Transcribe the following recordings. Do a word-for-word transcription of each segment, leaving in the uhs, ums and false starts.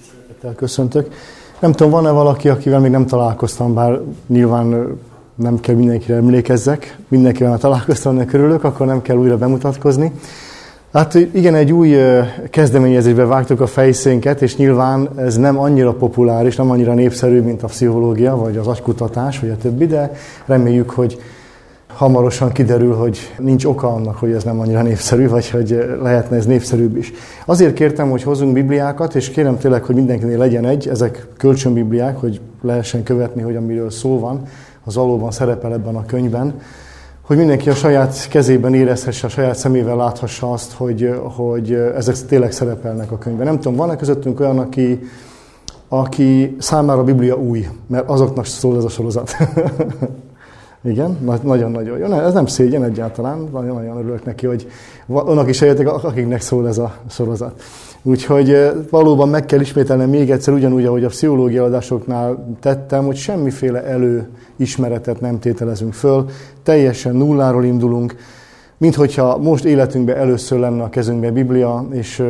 Köszöntök. Nem tudom, van-e valaki, akivel még nem találkoztam, bár nyilván nem kell mindenkire emlékezzek. Mindenkivel már találkoztam, ne körülök, akkor nem kell újra bemutatkozni. Hát igen, egy új kezdeményezésbe vágtuk a fejszénket, és nyilván ez nem annyira populáris, nem annyira népszerű, mint a pszichológia, vagy az agykutatás, vagy a többi, de reméljük, hogy hamarosan kiderül, hogy nincs oka annak, hogy ez nem annyira népszerű, vagy hogy lehetne ez népszerűbb is. Azért kértem, hogy hozzunk bibliákat, és kérem tényleg, hogy mindenkinél legyen egy, ezek kölcsönbibliák, hogy lehessen követni, hogy amiről szó van, az valóban szerepel ebben a könyvben, hogy mindenki a saját kezében érezhesse, a saját szemével láthassa azt, hogy, hogy ezek tényleg szerepelnek a könyvben. Nem tudom, van-e közöttünk olyan, aki, aki számára a Biblia új, mert azoknak szól ez a sorozat. Igen, nagyon-nagyon jó. Ez nem szégyen egyáltalán, nagyon-nagyon örülök neki, hogy annak is eljöttek, akiknek szól ez a sorozat. Úgyhogy valóban meg kell ismételnem még egyszer, ugyanúgy, ahogy a pszichológia adásoknál tettem, hogy semmiféle előismeretet nem tételezünk föl, teljesen nulláról indulunk, minthogyha most életünkben először lenne a kezünkben Biblia, és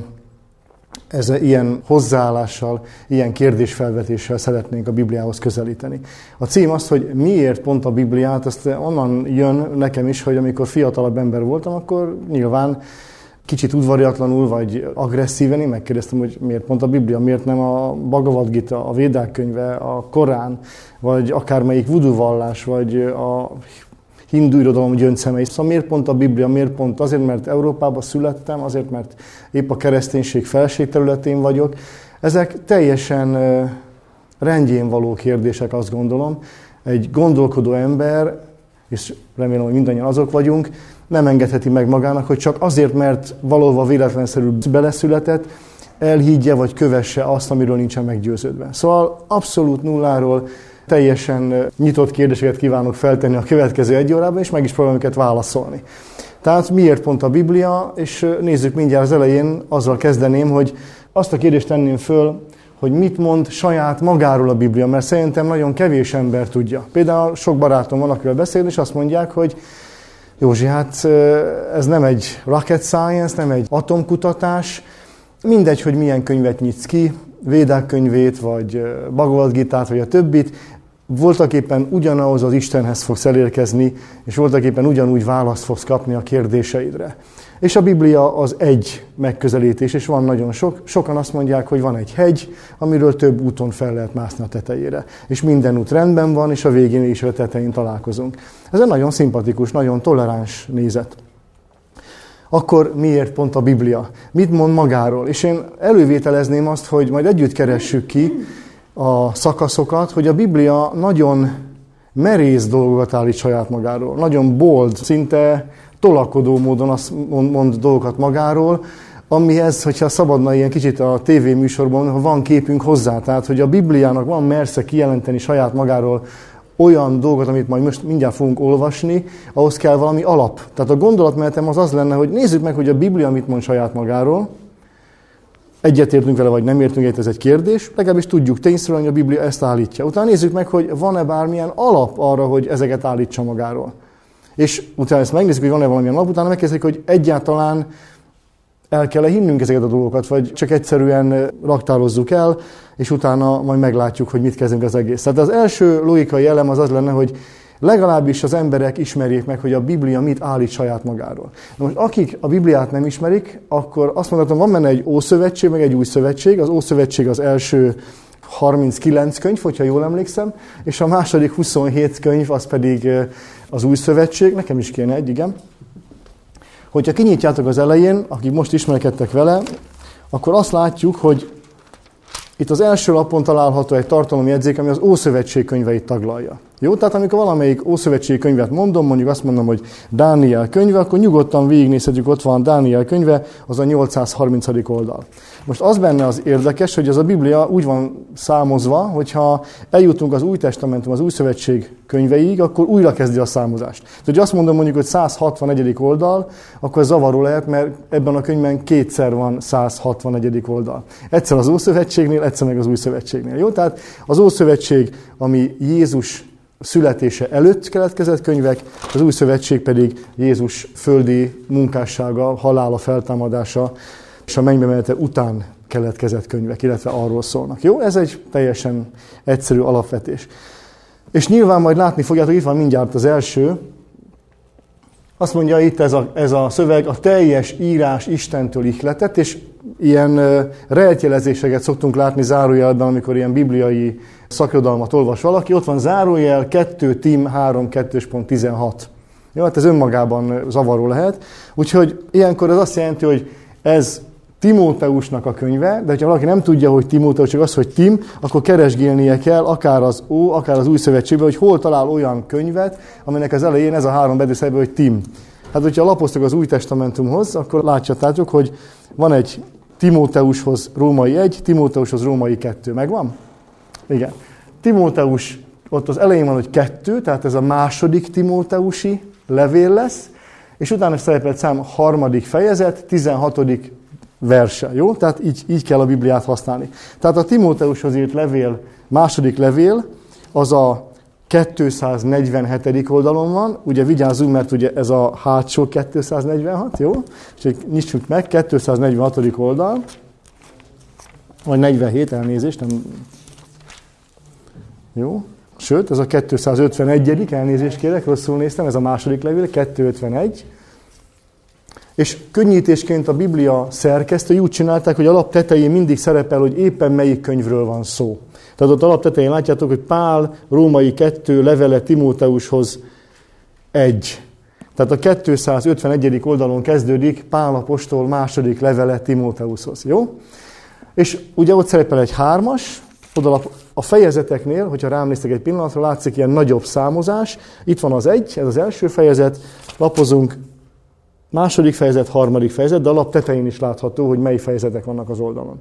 ez ilyen hozzáállással, ilyen kérdésfelvetéssel szeretnénk a Bibliához közelíteni. A cím az, hogy miért pont a Bibliát, azt onnan jön nekem is, hogy amikor fiatalabb ember voltam, akkor nyilván kicsit udvariatlanul vagy agresszíven én megkérdeztem, hogy miért pont a Biblia, miért nem a Bhagavad Gita, a Védák könyve, a Korán, vagy akármelyik vudu vallás, vagy a hindu irodalom gyöngyszemei. Szóval miért pont a Biblia, miért pont azért, mert Európában születtem, azért, mert épp a kereszténység felségterületén vagyok. Ezek teljesen rendjén való kérdések, azt gondolom. Egy gondolkodó ember, és remélem, hogy mindannyian azok vagyunk, nem engedheti meg magának, hogy csak azért, mert valóban véletlenszerű beleszületett, elhiggye vagy kövesse azt, amiről nincsen meggyőződve. Szóval abszolút nulláról teljesen nyitott kérdéseket kívánok feltenni a következő egy órában, és meg is próbálom őket válaszolni. Tehát miért pont a Biblia, és nézzük mindjárt az elején, azzal kezdeném, hogy azt a kérdést tenném föl, hogy mit mond saját magáról a Biblia, mert szerintem nagyon kevés ember tudja. Például sok barátom van, akivel beszél, és azt mondják, hogy Józsi, hát ez nem egy rocket science, nem egy atomkutatás, mindegy, hogy milyen könyvet nyitsz ki, Védák könyvét, vagy Bhagavad Gitát, vagy a többit, voltaképpen ugyanahoz az Istenhez fogsz elérkezni, és voltaképpen ugyanúgy választ fogsz kapni a kérdéseidre. És a Biblia az egy megközelítés, és van nagyon sok. Sokan azt mondják, hogy van egy hegy, amiről több úton fel lehet mászni a tetejére. És minden út rendben van, és a végén is a tetején találkozunk. Ez egy nagyon szimpatikus, nagyon toleráns nézet. Akkor miért pont a Biblia? Mit mond magáról? És én elővételezném azt, hogy majd együtt keressük ki a szakaszokat, hogy a Biblia nagyon merész dolgokat állít saját magáról. Nagyon bold, szinte tolakodó módon azt mond, mond dolgokat magáról, amihez, hogyha szabadna ilyen kicsit a tévéműsorban, van képünk hozzá. Tehát, hogy a Bibliának van mersze kijelenteni saját magáról olyan dolgot, amit majd most mindjárt fogunk olvasni, ahhoz kell valami alap. Tehát a gondolatmenetem az az lenne, hogy nézzük meg, hogy a Biblia mit mond saját magáról. Egyetértünk vele, vagy nem értünk egyet, ez egy kérdés. Legalábbis tudjuk tényszerűen, hogy a Biblia ezt állítja. Utána nézzük meg, hogy van-e bármilyen alap arra, hogy ezeket állítsa magáról. És utána ezt megnézzük, hogy van-e valamilyen alap, utána megkezdjük, hogy egyáltalán el kell-e hinnünk ezeket a dolgokat, vagy csak egyszerűen raktározzuk el, és utána majd meglátjuk, hogy mit kezdünk az egész. Tehát az első logikai elem az az lenne, hogy legalábbis az emberek ismerjék meg, hogy a Biblia mit állít saját magáról. Na most akik a Bibliát nem ismerik, akkor azt mondhatom, van benne egy Ószövetség, meg egy Új Szövetség. Az Ószövetség az első harminckilenc könyv, hogyha jól emlékszem, és a második huszonhét könyv, az pedig az Új Szövetség. Nekem is kéne egy, igen. Hogyha kinyitjátok az elején, akik most ismerkedtek vele, akkor azt látjuk, hogy itt az első lapon található egy tartalomjegyzék, ami az Ószövetség könyveit taglalja. Jó? Tehát amikor valamelyik Ószövetség könyvet mondom, mondjuk azt mondom, hogy Dániel könyve, akkor nyugodtan végignézhetjük, ott van Dániel könyve, az a nyolcszázharmincadik oldal. Most az benne az érdekes, hogy ez a Biblia úgy van számozva, hogyha eljutunk az Új Testamentum, az Új Szövetség könyveig, akkor újra kezdi a számozást. Tehát, hogy azt mondom mondjuk, hogy százhatvanegyedik oldal, akkor ez zavaró lehet, mert ebben a könyvben kétszer van százhatvanegyedik oldal. Egyszer az Ószövetségnél, egyszer meg az Új Szövetségnél. Jó? Tehát az Ószövetség, ami Jézus születése előtt keletkezett könyvek, az Új Szövetség pedig Jézus földi munkássága, halála, feltámadása és a mennybe menete után keletkezett könyvek, illetve arról szólnak. Jó? Ez egy teljesen egyszerű alapvetés. És nyilván majd látni fogjátok, itt van mindjárt az első. Azt mondja itt ez a, ez a szöveg, a teljes írás Istentől ihletett, és ilyen rejtjelezéseket szoktunk látni zárójelben, amikor ilyen bibliai szakirodalmat olvas valaki. Ott van zárójel kettő Tim három kettő pont tizenhat. Jó, hát ez önmagában zavaró lehet. Úgyhogy ilyenkor ez azt jelenti, hogy ez Timóteusnak a könyve, de ha valaki nem tudja, hogy Timóteus, csak az, hogy Tim, akkor keresgélnie kell, akár az Ó, akár az Új Szövetségben, hogy hol talál olyan könyvet, aminek az elején ez a három betűszerből, hogy Tim. Hát, hogyha lapoztok az Új Testamentumhoz, akkor látjátok, hogy van egy Timóteushoz római egy, Timóteushoz római kettő. Megvan? Igen. Timóteus, ott az elején van, hogy kettő, tehát ez a második timóteusi levél lesz, és utána szerepelt szám harmadik fejezet, tizenhatodik verse. Jó? Tehát így, így kell a Bibliát használni. Tehát a Timóteushoz írt levél, második levél, az a kétszáznegyvenhetedik oldalon van. Ugye vigyázzunk, mert ugye ez a hátsó kétszáznegyvenhat, jó? Úgyhogy nyissuk meg, kétszáznegyvenhatodik oldal, vagy negyvenhét, elnézést, nem... Jó? Sőt, ez a kétszázötvenegyedik elnézést kérek, rosszul néztem, ez a második levél, kétszázötvenegy. És könnyítésként a Biblia szerkesztői úgy csinálták, hogy a lap tetején mindig szerepel, hogy éppen melyik könyvről van szó. Tehát ott a lap tetején látjátok, hogy Pál római kettő levele Timóteushoz egy. Tehát a kétszázötvenegyedik oldalon kezdődik Pál apostol második levele Timóteushoz. Jó? És ugye ott szerepel egy hármas, oda a fejezeteknél, hogyha rám néztek egy pillanatra, látszik ilyen nagyobb számozás. Itt van az egy, ez az első fejezet, lapozunk, második fejezet, harmadik fejezet, de a lap tetején is látható, hogy mely fejezetek vannak az oldalon.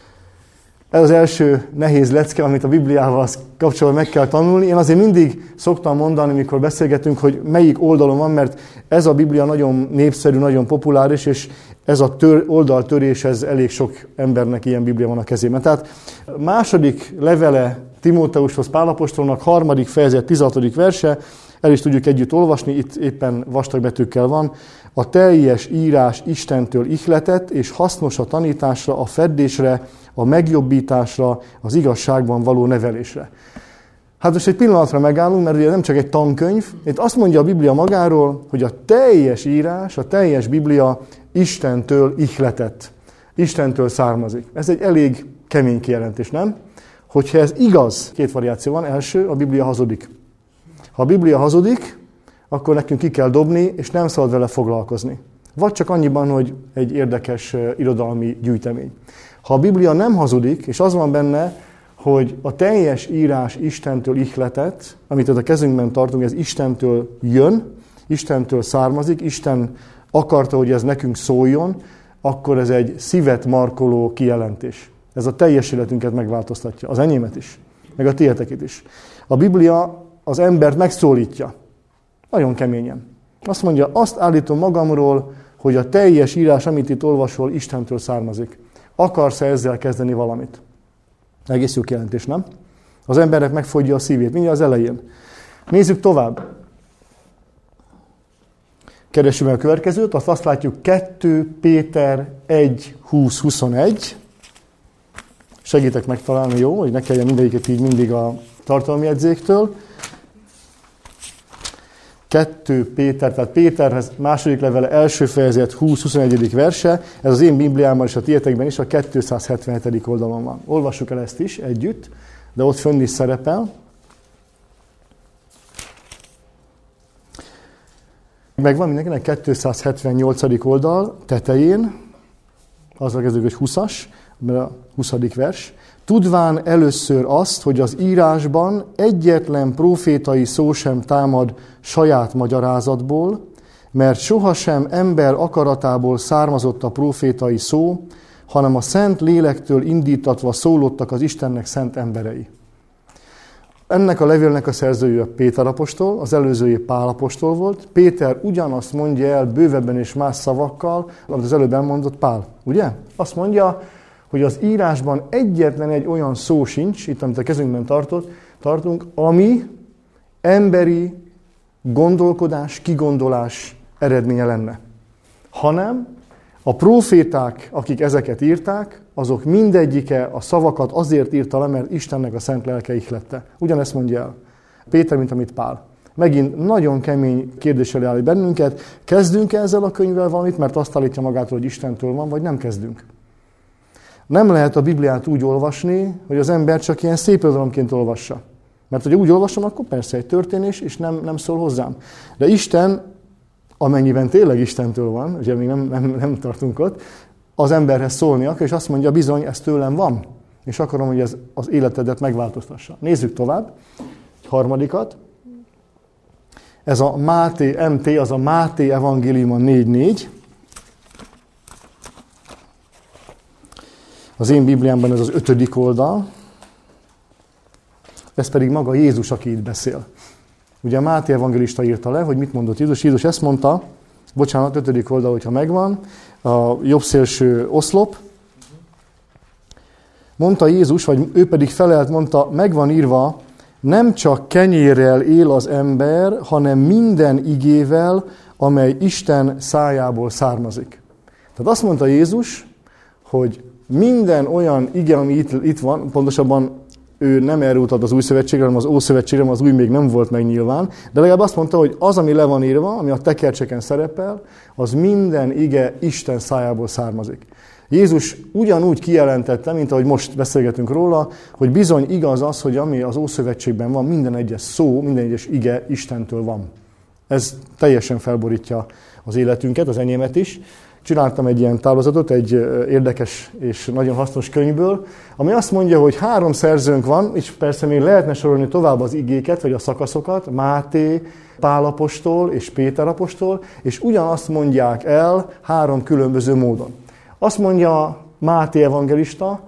Ez az első nehéz lecke, amit a Bibliával kapcsolatban meg kell tanulni. Én azért mindig szoktam mondani, amikor beszélgetünk, hogy melyik oldalon van, mert ez a Biblia nagyon népszerű, nagyon populáris, és ez a tör, oldaltörés, ez elég sok embernek ilyen Biblia van a kezében. Tehát második levele Timóteushoz Pál apostolnak, harmadik fejezet, tizenhatodik verse, el is tudjuk együtt olvasni, itt éppen vastag betűkkel van. A teljes írás Istentől ihletett, és hasznos a tanításra, a feddésre, a megjobbításra, az igazságban való nevelésre. Hát most egy pillanatra megállunk, mert ugye nem csak egy tankönyv. Itt azt mondja a Biblia magáról, hogy a teljes írás, a teljes Biblia Istentől ihletett. Istentől származik. Ez egy elég kemény kijelentés, nem? Hogyha ez igaz, két variáció van. Első, a Biblia hazudik. Ha a Biblia hazudik, akkor nekünk ki kell dobni, és nem szabad vele foglalkozni. Vagy csak annyiban, hogy egy érdekes irodalmi gyűjtemény. Ha a Biblia nem hazudik, és az van benne, hogy a teljes írás Istentől ihletett, amit a kezünkben tartunk, ez Istentől jön, Istentől származik, Isten akarta, hogy ez nekünk szóljon, akkor ez egy szívet markoló kijelentés. Ez a teljes életünket megváltoztatja. Az enyémet is, meg a tiéteket is. A Biblia az embert megszólítja. Nagyon keményen. Azt mondja, azt állítom magamról, hogy a teljes írás, amit itt olvasol, Istentől származik. Akarsz-e ezzel kezdeni valamit? Egész jó kijelentés, nem? Az embernek megfogja a szívét, mindjárt az elején. Nézzük tovább. Keressük meg a következőt, azt azt látjuk kettő Péter egy húsz huszonegy. Segítek megtalálni, jó? Hogy ne kelljen mindegyiket így mindig a tartalmi jegyzéktől. kettő Péter, tehát Péterhez második levele első fejezet húsz huszonegyedik verse, ez az én Bibliámban és a tietekben is a kétszázhetvenhetedik oldalon van. Olvassuk el ezt is együtt, de ott fönn is szerepel. Megvan mindenkinek kétszázhetvennyolcadik oldal tetején, azzal kezdődik, hogy húszas, mert a huszadik vers. Tudván először azt, hogy az írásban egyetlen prófétai szó sem támad saját magyarázatból, mert sohasem ember akaratából származott a prófétai szó, hanem a Szent Lélektől indítatva szólottak az Istennek szent emberei. Ennek a levélnek a szerzője Péter apostol, az előzője Pál apostol volt. Péter ugyanazt mondja el bővebben és más szavakkal, amit az előbb elmondott Pál. Ugye? Azt mondja, hogy az írásban egyetlen egy olyan szó sincs, itt amit a kezünkben tartott, tartunk, ami emberi gondolkodás, kigondolás eredménye lenne. Hanem A próféták, akik ezeket írták, azok mindegyike a szavakat azért írta le, mert Istennek a szent lelke ihlette. Ugyanezt mondja el Péter, mint amit Pál. Megint nagyon kemény kérdéssel állít bennünket. Kezdünk ezzel a könyvvel valamit, mert azt állítja magától, hogy Istentől van, vagy nem kezdünk. Nem lehet a Bibliát úgy olvasni, hogy az ember csak ilyen szép irodalomként olvassa. Mert hogyha úgy olvasom, akkor persze egy történés, és nem, nem szól hozzám. De Isten, amennyiben tényleg Istentől van, ugye még nem, nem, nem tartunk ott, az emberhez szólni akar, és azt mondja, bizony, ez tőlem van. És akarom, hogy ez az életedet megváltoztassa. Nézzük tovább. Egy harmadikat. Ez a Máté, em té, az a Máté evangéliuma négy négy. Az én Bibliámban ez az ötödik oldal. Ez pedig maga Jézus, aki itt beszél. Ugye a Máté evangélista írta le, hogy mit mondott Jézus. Jézus ezt mondta, bocsánat, ötödik oldal, hogyha megvan, a jobb szélső oszlop. Mondta Jézus, vagy ő pedig felelt, mondta, megvan írva, nem csak kenyérrel él az ember, hanem minden igével, amely Isten szájából származik. Tehát azt mondta Jézus, hogy minden olyan ige, ami itt, itt van, pontosabban ő nem erre utalt az új szövetségre, hanem az ószövetségre, az új még nem volt meg nyilván, de legalább azt mondta, hogy az, ami le van írva, ami a tekercseken szerepel, az minden ige Isten szájából származik. Jézus ugyanúgy kijelentette, mint ahogy most beszélgetünk róla, hogy bizony igaz az, hogy ami az Ószövetségben van, minden egyes szó, minden egyes ige Istentől van. Ez teljesen felborítja az életünket, az enyémet is. Csináltam egy ilyen táblázatot, egy érdekes és nagyon hasznos könyvből, ami azt mondja, hogy három szerzőnk van, és persze még lehetne sorolni tovább az igéket, vagy a szakaszokat, Máté, Pál apostol és Péter apostol, és ugyanazt mondják el három különböző módon. Azt mondja Máté evangelista,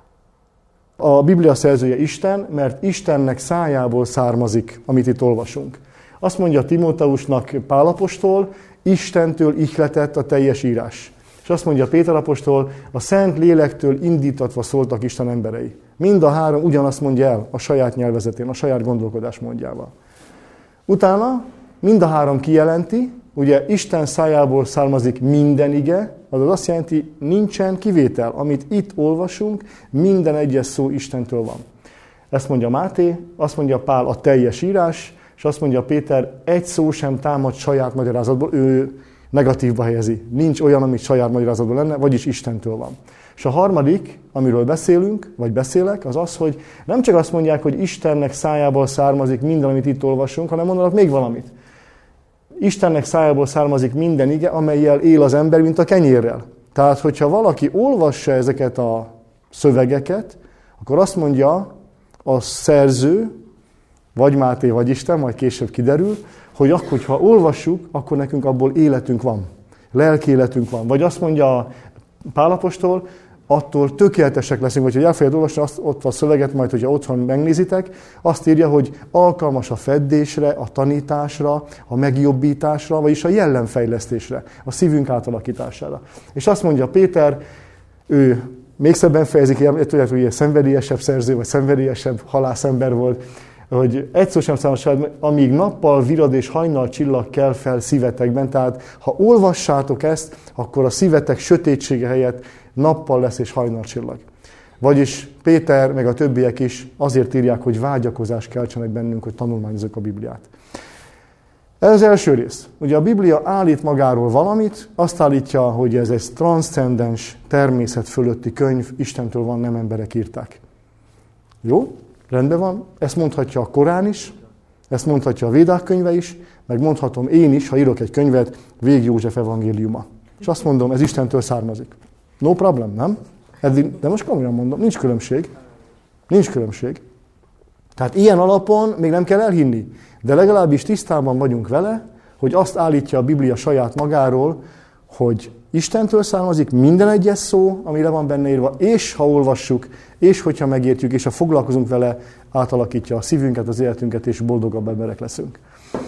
a Biblia szerzője Isten, mert Istennek szájából származik, amit itt olvasunk. Azt mondja Timóteusnak Pál apostol, Istentől ihletett a teljes írás. És azt mondja Péter apostol, a Szent Lélektől indítatva szóltak Isten emberei. Mind a három ugyanazt mondja el a saját nyelvezetén, a saját gondolkodás módjával. Utána mind a három kijelenti, ugye Isten szájából származik minden ige, azaz azt jelenti, nincsen kivétel. Amit itt olvasunk, minden egyes szó Istentől van. Ezt mondja Máté, azt mondja Pál a teljes írás, és azt mondja Péter, egy szó sem támad saját magyarázatból, ő negatívba helyezi. Nincs olyan, amit saját magyarázatból lenne, vagyis Istentől van. És a harmadik, amiről beszélünk, vagy beszélek, az az, hogy nem csak azt mondják, hogy Istennek szájából származik minden, amit itt olvasunk, hanem mondanak még valamit. Istennek szájából származik minden ige, amellyel él az ember, mint a kenyérrel. Tehát, hogyha valaki olvassa ezeket a szövegeket, akkor azt mondja a szerző, vagy Máté, vagy Isten, majd később kiderül, hogy akkor, hogyha olvassuk, akkor nekünk abból életünk van. Lelki életünk van. Vagy azt mondja Pál apostol, attól tökéletesek leszünk, vagy hogy el fogjátok olvasni azt, ott a szöveget, majd hogyha otthon megnézitek, azt írja, hogy alkalmas a feddésre, a tanításra, a megjobbításra, vagyis a jellemfejlesztésre, a szívünk átalakítására. És azt mondja Péter, ő még szebben fejezik, tudjátok, hogy ilyen szenvedélyesebb szerző, vagy szenvedélyesebb halászember volt, hogy egy szó sem számos, amíg nappal virad és hajnal csillag kell fel szívetekben. Tehát ha olvassátok ezt, akkor a szívetek sötétsége helyett nappal lesz és hajnal csillag. Vagyis Péter, meg a többiek is azért írják, hogy vágyakozás keltsenek bennünk, hogy tanulmányozzuk a Bibliát. Ez az első rész. Ugye a Biblia állít magáról valamit, azt állítja, hogy ez egy transzcendens, természet fölötti könyv, Istentől van, nem emberek írták. Jó? Rendben van, ezt mondhatja a Korán is, ezt mondhatja a Védák könyve is, meg mondhatom én is, ha írok egy könyvet, Vég József evangéliuma. És azt mondom, ez Istentől származik. No problem, nem? Eddig, de most komolyan mondom, nincs különbség. Nincs különbség. Tehát ilyen alapon még nem kell elhinni, de legalábbis tisztában vagyunk vele, hogy azt állítja a Biblia saját magáról, hogy Istentől származik minden egyes szó, ami le van benne írva, és ha olvassuk, és hogyha megértjük, és ha foglalkozunk vele, átalakítja a szívünket, az életünket, és boldogabb emberek leszünk.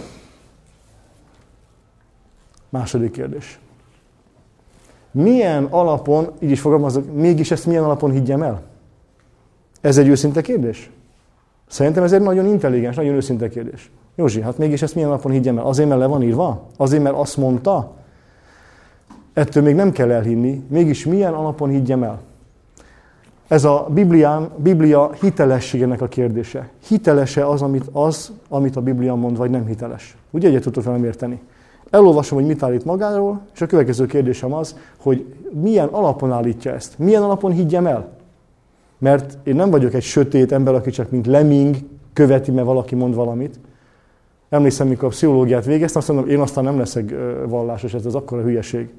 Második kérdés. Milyen alapon, így is fogalmazok, mégis ezt milyen alapon higgyem el? Ez egy őszinte kérdés? Szerintem ez egy nagyon intelligens, nagyon őszinte kérdés. Józsi, hát mégis ezt milyen alapon higgyem el? Azért, mert le van írva? Azért, mert azt mondta? ettől még nem kell elhinni, mégis milyen alapon higgyem el? Ez a Biblián, Biblia hitelességének a kérdése. Hiteles-e az, amit, az, amit a Biblia mond, vagy nem hiteles? Ugye egyet tudtok velem érteni? Elolvasom, hogy mit állít magáról, és a következő kérdésem az, hogy milyen alapon állítja ezt? Milyen alapon higgyem el? Mert én nem vagyok egy sötét ember, aki csak mint lemming követi, mert valaki mond valamit. Emlékszem, mikor a pszichológiát végeztem, azt mondom, én aztán nem leszek vallásos, ez az akkora hülyeség.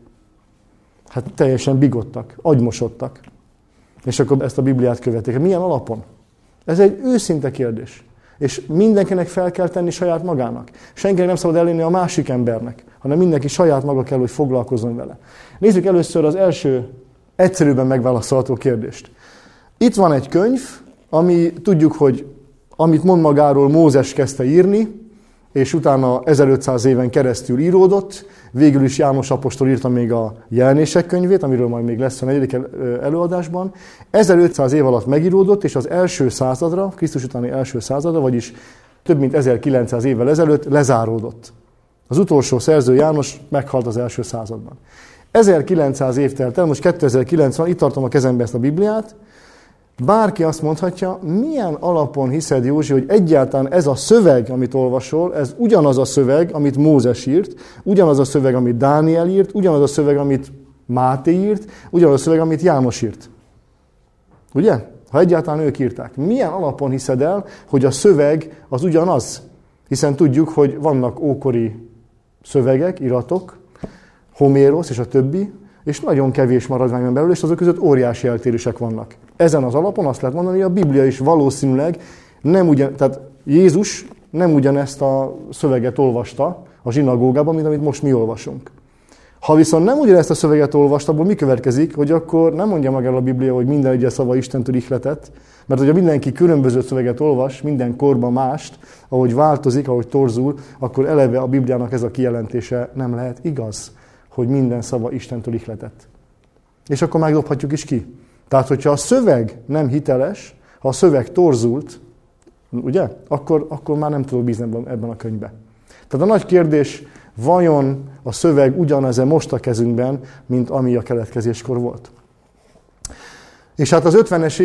Hát teljesen bigottak, agymosodtak. És akkor ezt a Bibliát követik. Milyen alapon? Ez egy őszinte kérdés. És mindenkinek fel kell tenni saját magának. Senkinek nem szabad elérni a másik embernek, hanem mindenki saját maga kell, hogy foglalkozzon vele. Nézzük először az első egyszerűbben megválaszolható kérdést. Itt van egy könyv, ami tudjuk, hogy amit mond magáról Mózes kezdte írni, és utána ezerötszáz éven keresztül íródott, végül is János apostol írta még a Jelenések könyvét, amiről majd még lesz a negyedik előadásban. ezerötszáz év alatt megíródott, és az első századra, Krisztus utáni első századra, vagyis több mint ezerkilencszáz évvel ezelőtt lezáródott. Az utolsó szerző János meghalt az első században. ezerkilencszáz év telt el, most kétezer-kilenc van, itt tartom a kezembe ezt a Bibliát. Bárki azt mondhatja, milyen alapon hiszed, Józsi, hogy egyáltalán ez a szöveg, amit olvasol, ez ugyanaz a szöveg, amit Mózes írt, ugyanaz a szöveg, amit Dániel írt, ugyanaz a szöveg, amit Máté írt, ugyanaz a szöveg, amit János írt. Ugye? Ha egyáltalán ők írták. Milyen alapon hiszed el, hogy a szöveg az ugyanaz? Hiszen tudjuk, hogy vannak ókori szövegek, iratok, Homérosz és a többi, és nagyon kevés maradvány van belőle, és azok között óriási eltérések vannak. Ezen az alapon azt lehet mondani, hogy a Biblia is valószínűleg nem ugyan, tehát Jézus nem ugyanezt a szöveget olvasta a zsinagógában, mint amit most mi olvasunk. Ha viszont nem ugyanezt a szöveget olvasta, abból mi következik, hogy akkor nem mondja meg el a Biblia, hogy minden egyes szava Istentől ihletett, mert hogyha mindenki különböző szöveget olvas, minden korban mást, ahogy változik, ahogy torzul, akkor eleve a Bibliának ez a kijelentése nem lehet igaz, hogy minden szava Istentől ihletett. És akkor megdobhatjuk is ki. Tehát, hogyha a szöveg nem hiteles, ha a szöveg torzult, ugye, akkor, akkor már nem tudok bízni ebben a könyvben. Tehát a nagy kérdés, vajon a szöveg ugyanaz-e most a kezünkben, mint ami a keletkezéskor volt? És hát az ötvenes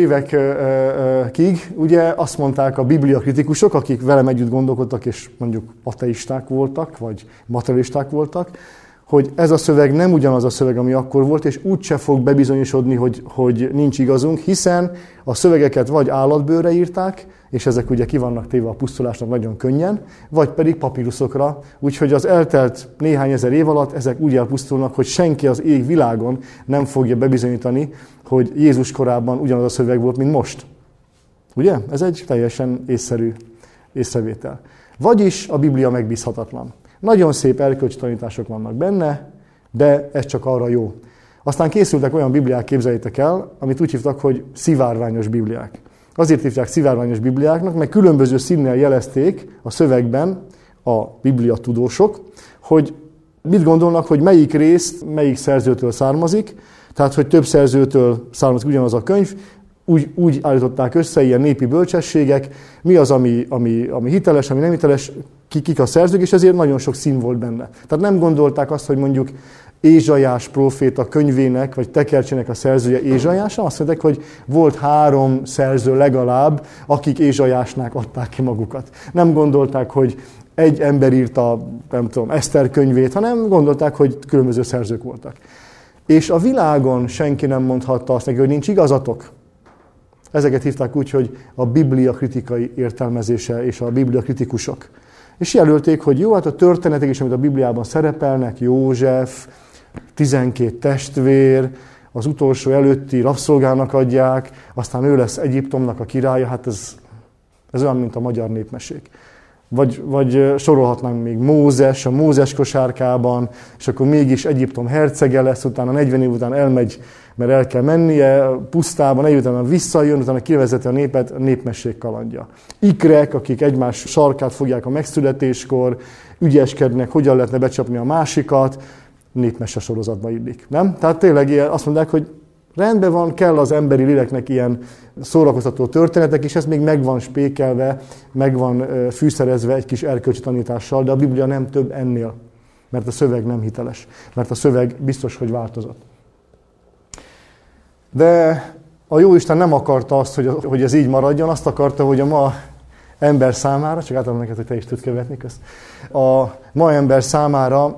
évekig ugye azt mondták a Biblia kritikusok, akik velem együtt gondolkodtak, és mondjuk ateisták voltak, vagy materialisták voltak, hogy ez a szöveg nem ugyanaz a szöveg, ami akkor volt, és úgyse fog bebizonyosodni, hogy, hogy nincs igazunk, hiszen a szövegeket vagy állatbőrre írták, és ezek ugye ki vannak téve a pusztulásnak nagyon könnyen, vagy pedig papíruszokra, úgyhogy az eltelt néhány ezer év alatt ezek úgy elpusztulnak, hogy senki az ég világon nem fogja bebizonyítani, hogy Jézus korában ugyanaz a szöveg volt, mint most. Ugye? Ez egy teljesen észszerű észrevétel. Vagyis a Biblia megbízhatatlan. Nagyon szép erkölcsi tanítások vannak benne, de ez csak arra jó. Aztán készültek olyan bibliák, képzeljétek el, amit úgy hívtak, hogy szivárványos bibliák. Azért hívják szivárványos bibliáknak, mert különböző színnel jelezték a szövegben a biblia tudósok, hogy mit gondolnak, hogy melyik részt melyik szerzőtől származik, tehát hogy több szerzőtől származik ugyanaz a könyv, úgy, úgy állították össze ilyen népi bölcsességek, mi az, ami, ami, ami hiteles, ami nem hiteles, kik a szerzők, és ezért nagyon sok szín volt benne. Tehát nem gondolták azt, hogy mondjuk Ézsaiás próféta könyvének, vagy tekercsének a szerzője Ézsaiás, azt mondták, hogy volt három szerző legalább, akik Ézsaiásnak adták ki magukat. Nem gondolták, hogy egy ember írta, nem tudom, Eszter könyvét, hanem gondolták, hogy különböző szerzők voltak. És a világon senki nem mondhatta azt neki, hogy nincs igazatok. Ezeket hívták úgy, hogy a Biblia kritikai értelmezése és a Biblia kritikusok. És jelölték, hogy jó, hát a történetek is, amit a Bibliában szerepelnek, József, tizenkét testvér, az utolsó előtti rabszolgának adják, aztán ő lesz Egyiptomnak a királya, hát ez, ez olyan, mint a magyar népmesék. Vagy, vagy sorolhatnánk még Mózes, a Mózes kosárkában, és akkor mégis Egyiptom hercege lesz, utána negyven év után elmegy, mert el kell mennie, pusztában, egy utána visszajön, utána kivezeti a népet, a népmesék kalandja. Ikrek, akik egymás sarkát fogják a megszületéskor, ügyeskednek, hogyan lehetne becsapni a másikat, népmese sorozatba illik. Nem? Tehát tényleg ilyen, azt mondják, hogy rendben van, kell az emberi léleknek ilyen szórakoztató történetek, és ez még meg van spékelve, meg van fűszerezve egy kis erkölcsi tanítással, de a Biblia nem több ennél. mert a szöveg nem hiteles, mert a szöveg biztos, hogy változott. De a Jóisten nem akarta azt, hogy, hogy ez így maradjon, azt akarta, hogy a ma ember számára, csak átadom neked, hogy te is tudsz követni közt, a ma ember számára,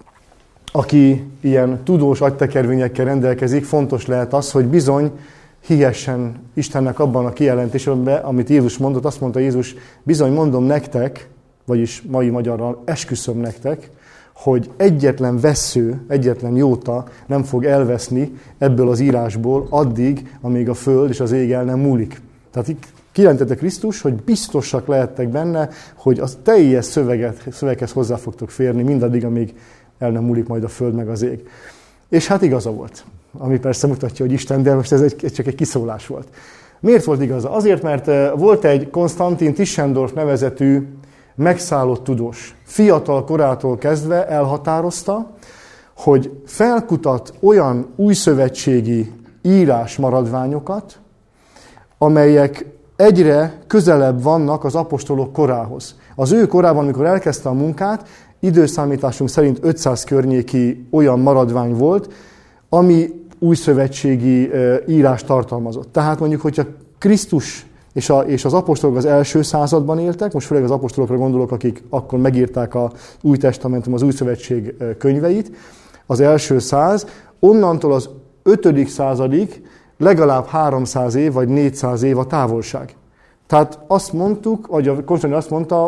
aki ilyen tudós agytekervényekkel rendelkezik, fontos lehet az, hogy bizony hihessen Istennek abban a kijelentésben, amit Jézus mondott. Azt mondta Jézus, bizony mondom nektek, vagyis mai magyarral esküszöm nektek, hogy egyetlen vessző, egyetlen jóta nem fog elveszni ebből az írásból addig, amíg a föld és az ég el nem múlik. Tehát kijelentette Krisztus, hogy biztosak lehettek benne, hogy a teljes szöveget, szöveghez hozzá fogtok férni mindaddig, amíg el nem múlik majd a föld meg az ég. És hát igaza volt. Ami persze mutatja, hogy Isten, de most ez egy, csak egy kiszólás volt. Miért volt igaza? Azért, mert volt egy Konstantin Tischendorf nevezetű megszállott tudós. Fiatal korától kezdve elhatározta, hogy felkutat olyan újszövetségi írás maradványokat, amelyek egyre közelebb vannak az apostolok korához. Az ő korában, amikor elkezdte a munkát, időszámításunk szerint ötszáz környéki olyan maradvány volt, ami újszövetségi írás tartalmazott. Tehát mondjuk, hogyha Krisztus és, a, és az apostolok az első században éltek, most főleg az apostolokra gondolok, akik akkor megírták az Új Testamentum, az Új Szövetség könyveit, az első száz, onnantól az ötödik századig legalább háromszáz év vagy négyszáz év a távolság. Tehát azt mondtuk, vagy a Konstantin azt mondta,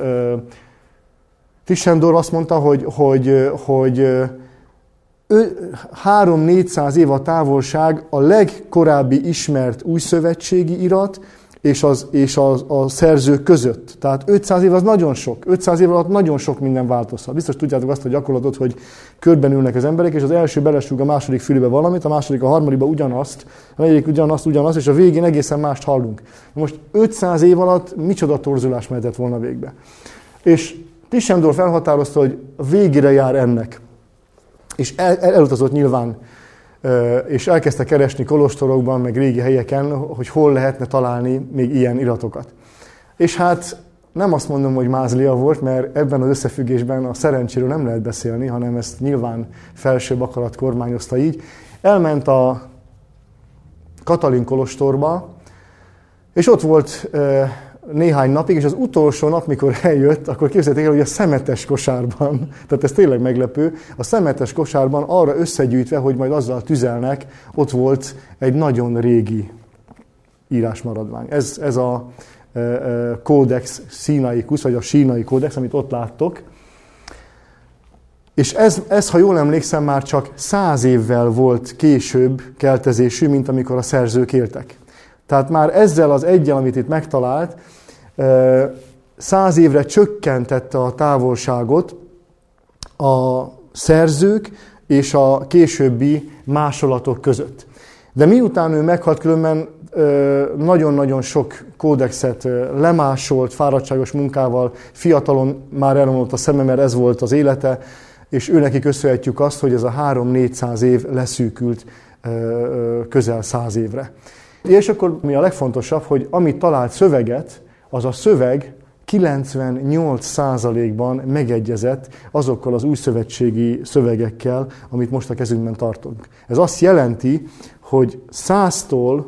Tischendorf azt mondta, hogy, hogy, hogy három-négyszáz év a távolság a legkorábbi ismert újszövetségi irat és, az, és az, a szerző között. Tehát ötszáz év az nagyon sok. ötszáz év alatt nagyon sok minden változhat. Biztos tudjátok azt a gyakorlatot, hogy körben ülnek az emberek, és az első belesúg a második fülébe valamit, a második a harmadikba ugyanazt, a negyedik ugyanazt, ugyanazt, és a végén egészen mást hallunk. Most ötszáz év alatt micsoda torzulás mehetett volna végbe. És Tischendorf elhatározta, hogy végére jár ennek. És el, elutazott nyilván, és elkezdte keresni kolostorokban, meg régi helyeken, hogy hol lehetne találni még ilyen iratokat. És hát nem azt mondom, hogy mázlia volt, mert ebben az összefüggésben a szerencséről nem lehet beszélni, hanem ezt nyilván felsőbb akarat kormányozta így. Elment a Katalin kolostorba, és ott volt néhány napig, és az utolsó nap, mikor eljött, akkor képzeljétek el, hogy a szemetes kosárban, tehát ez tényleg meglepő, a szemetes kosárban arra összegyűjtve, hogy majd azzal tüzelnek, ott volt egy nagyon régi írásmaradvány. Ez, ez a e, e, Codex Sinaicus, vagy a sínai kódex, amit ott láttok. És ez, ez, ha jól emlékszem, már csak száz évvel volt később keltezésű, mint amikor a szerzők éltek. Tehát már ezzel az eggyel, amit itt megtalált, száz évre csökkentette a távolságot a szerzők és a későbbi másolatok között. De miután ő meghalt, különben nagyon-nagyon sok kódexet lemásolt, fáradtságos munkával, fiatalon már elromlott a szeme, mert ez volt az élete, és őneki köszönhetjük azt, hogy ez a három-négyszáz év leszűkült közel száz évre. És akkor mi a legfontosabb, hogy amit talált szöveget, az a szöveg kilencvennyolc százalékban megegyezett azokkal az újszövetségi szövegekkel, amit most a kezünkben tartunk. Ez azt jelenti, hogy száztól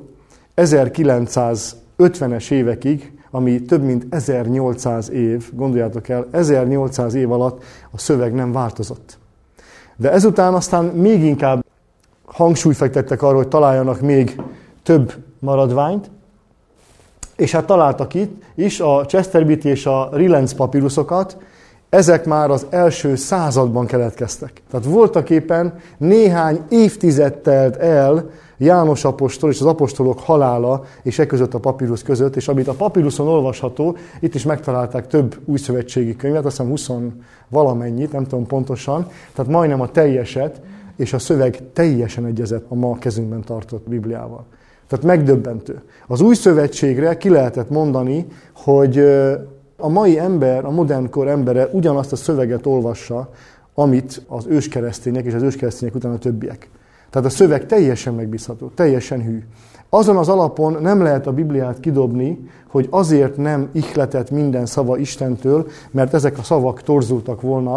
ezerkilencszázötvenes évekig, ami több mint ezernyolcszáz év, gondoljátok el, ezernyolcszáz év alatt a szöveg nem változott. De ezután aztán még inkább hangsúlyt fektettek arra, hogy találjanak még több maradványt, és hát találtak itt is a Chester Beatty és a Rilens papíruszokat, ezek már az első században keletkeztek. Tehát voltaképpen néhány évtized telt el János apostol és az apostolok halála és e között a papírusz között, és amit a papíruszon olvasható, itt is megtalálták több újszövetségi könyvet, azt hiszem húsz valamennyit, nem tudom pontosan, tehát majdnem a teljeset, és a szöveg teljesen egyezett a ma kezünkben tartott Bibliával. Tehát megdöbbentő. Az új szövetségre ki lehetett mondani, hogy a mai ember, a modern kor embere ugyanazt a szöveget olvassa, amit az őskeresztények és az őskeresztények után a többiek. Tehát a szöveg teljesen megbízható, teljesen hű. Azon az alapon nem lehet a Bibliát kidobni, hogy azért nem ihletett minden szava Istentől, mert ezek a szavak torzultak volna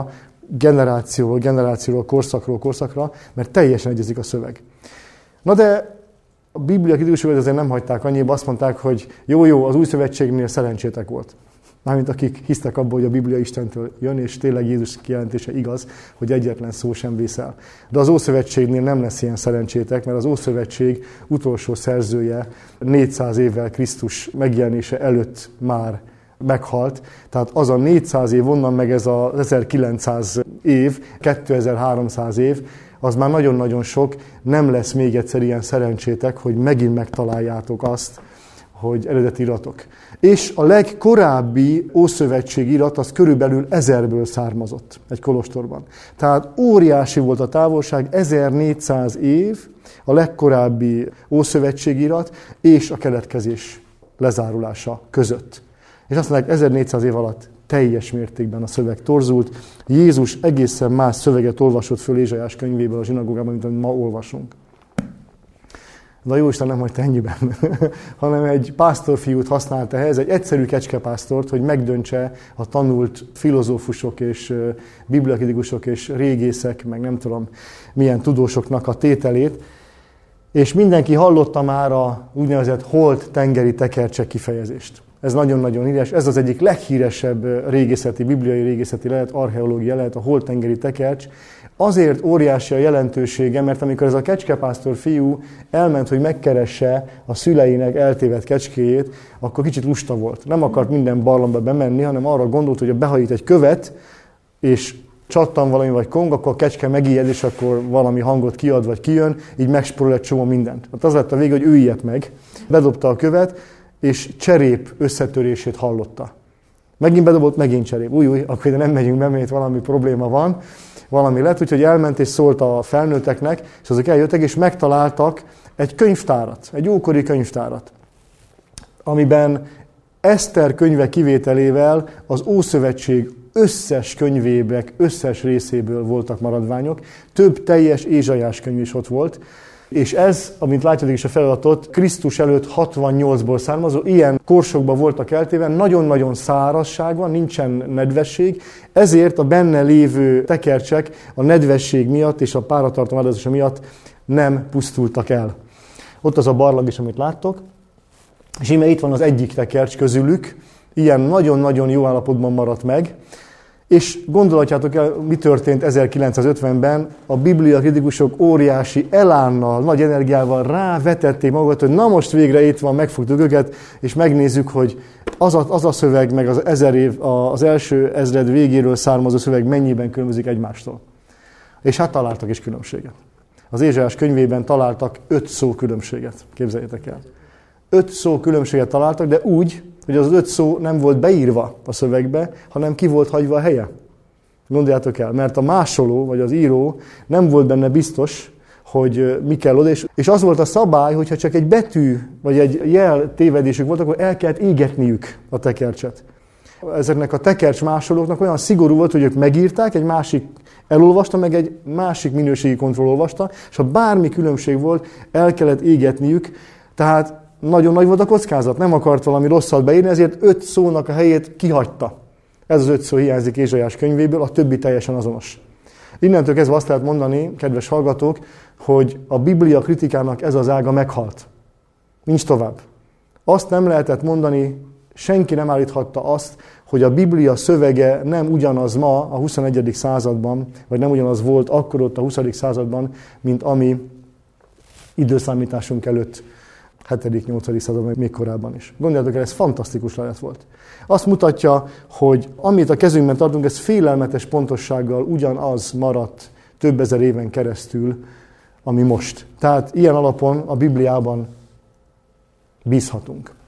generációról, generációról, korszakról, korszakra, mert teljesen egyezik a szöveg. Na de a Biblia kritikusok azért nem hagyták annyiba, azt mondták, hogy jó-jó, az új szövetségnél szerencsétek volt. Mármint akik hisztek abban, hogy a Biblia Istentől jön, és tényleg Jézus kijelentése igaz, hogy egyetlen szó sem vészel. De az Ószövetségnél nem lesz ilyen szerencsétek, mert az Ószövetség utolsó szerzője négyszáz évvel Krisztus megjelenése előtt már meghalt. Tehát az a négyszáz év, onnan meg ez az ezerkilencszáz év, kétezer-háromszáz év, az már nagyon-nagyon sok, nem lesz még egyszer ilyen szerencsétek, hogy megint megtaláljátok azt, hogy eredeti iratok. És a legkorábbi ószövetségi irat az körülbelül ezerből származott egy kolostorban. Tehát óriási volt a távolság, ezernégyszáz év a legkorábbi ószövetségi irat és a keletkezés lezárulása között. És azt mondják, ezernégyszáz év alatt teljes mértékben a szöveg torzult. Jézus egészen más szöveget olvasott föl Ézsaiás könyvéből a zsinagógában, mint amit ma olvasunk. De a Jóisten nem hagyta ennyiben, hanem egy pásztorfiút használt ehhez, egy egyszerű kecskepásztort, hogy megdöntse a tanult filozófusok és bibliakritikusok és régészek, meg nem tudom milyen tudósoknak a tételét, és mindenki hallotta már a úgynevezett holt tengeri tekercsek kifejezést. Ez nagyon-nagyon híres, ez az egyik leghíresebb régészeti, bibliai régészeti lelet, archeológia lelet, a holt tengeri tekercs. Azért óriási a jelentősége, mert amikor ez a kecskepásztor fiú elment, hogy megkeresse a szüleinek eltévedt kecskéjét, akkor kicsit lusta volt. Nem akart minden barlangba bemenni, hanem arra gondolt, hogy ha behajít egy követ, és csattan valami vagy kong, akkor a kecske megijed, és akkor valami hangot kiad, vagy kijön, így megspórol egy csomó mindent. Hát az lett a vége, hogy ő ijedt meg, bedobta a követ, és cserép összetörését hallotta. Megint bedobott, megint cserép. Új, új, akkor ide nem megyünk be, mert valami probléma van. Valami lett, úgyhogy elment és szólt a felnőtteknek, és azok eljöttek, és megtaláltak egy könyvtárat, egy ókori könyvtárat, amiben Eszter könyve kivételével az Ószövetség összes könyvébek, összes részéből voltak maradványok, több teljes Ézsaiás könyv is ott volt, és ez, amint látjátok is a feladatot, Krisztus előtt hatvannyolcból származó, ilyen korsokban voltak eltéve, nagyon-nagyon szárazság van, nincsen nedvesség, ezért a benne lévő tekercsek a nedvesség miatt és a páratartalom áldozása miatt nem pusztultak el. Ott az a barlang is, amit láttok, és íme itt van az egyik tekercs közülük, ilyen nagyon-nagyon jó állapotban maradt meg, és gondolhatjátok el, mi történt ezerkilencszázötvenben, a biblia kritikusok óriási elánnal, nagy energiával rávetették magukat, hogy na most végre itt van, megfogtuk őket, és megnézzük, hogy az a, az a szöveg, meg az, ezer év, az első ezred végéről származó szöveg mennyiben különbözik egymástól. És hát találtak is különbséget. Az Ézsaiás könyvében találtak öt szó különbséget, képzeljétek el. Öt szó különbséget találtak, de úgy, hogy az öt szó nem volt beírva a szövegbe, hanem ki volt hagyva a helye. Gondoljátok el, mert a másoló, vagy az író nem volt benne biztos, hogy mi kell oda, és az volt a szabály, hogyha csak egy betű, vagy egy jel tévedésük volt, akkor el kellett égetniük a tekercset. Ezeknek a tekercs másolóknak olyan szigorú volt, hogy ők megírták, egy másik elolvasta, meg egy másik minőségi kontroll olvasta, és ha bármi különbség volt, el kellett égetniük, tehát nagyon nagy volt a kockázat, nem akart valami rosszat beírni, ezért öt szónak a helyét kihagyta. Ez az öt szó hiányzik Ézsaiás könyvéből, a többi teljesen azonos. Innentől kezdve azt lehet mondani, kedves hallgatók, hogy a Biblia kritikának ez az ága meghalt. Nincs tovább. Azt nem lehetett mondani, senki nem állíthatta azt, hogy a Biblia szövege nem ugyanaz ma a huszonegyedik században, vagy nem ugyanaz volt akkor ott a huszadik században, mint ami időszámításunk előtt hetedik-nyolcadik században, még korábban is. Gondoljátok el, ez fantasztikus lelet volt. Azt mutatja, hogy amit a kezünkben tartunk, ez félelmetes pontossággal ugyanaz maradt több ezer éven keresztül, ami most. Tehát ilyen alapon a Bibliában bízhatunk.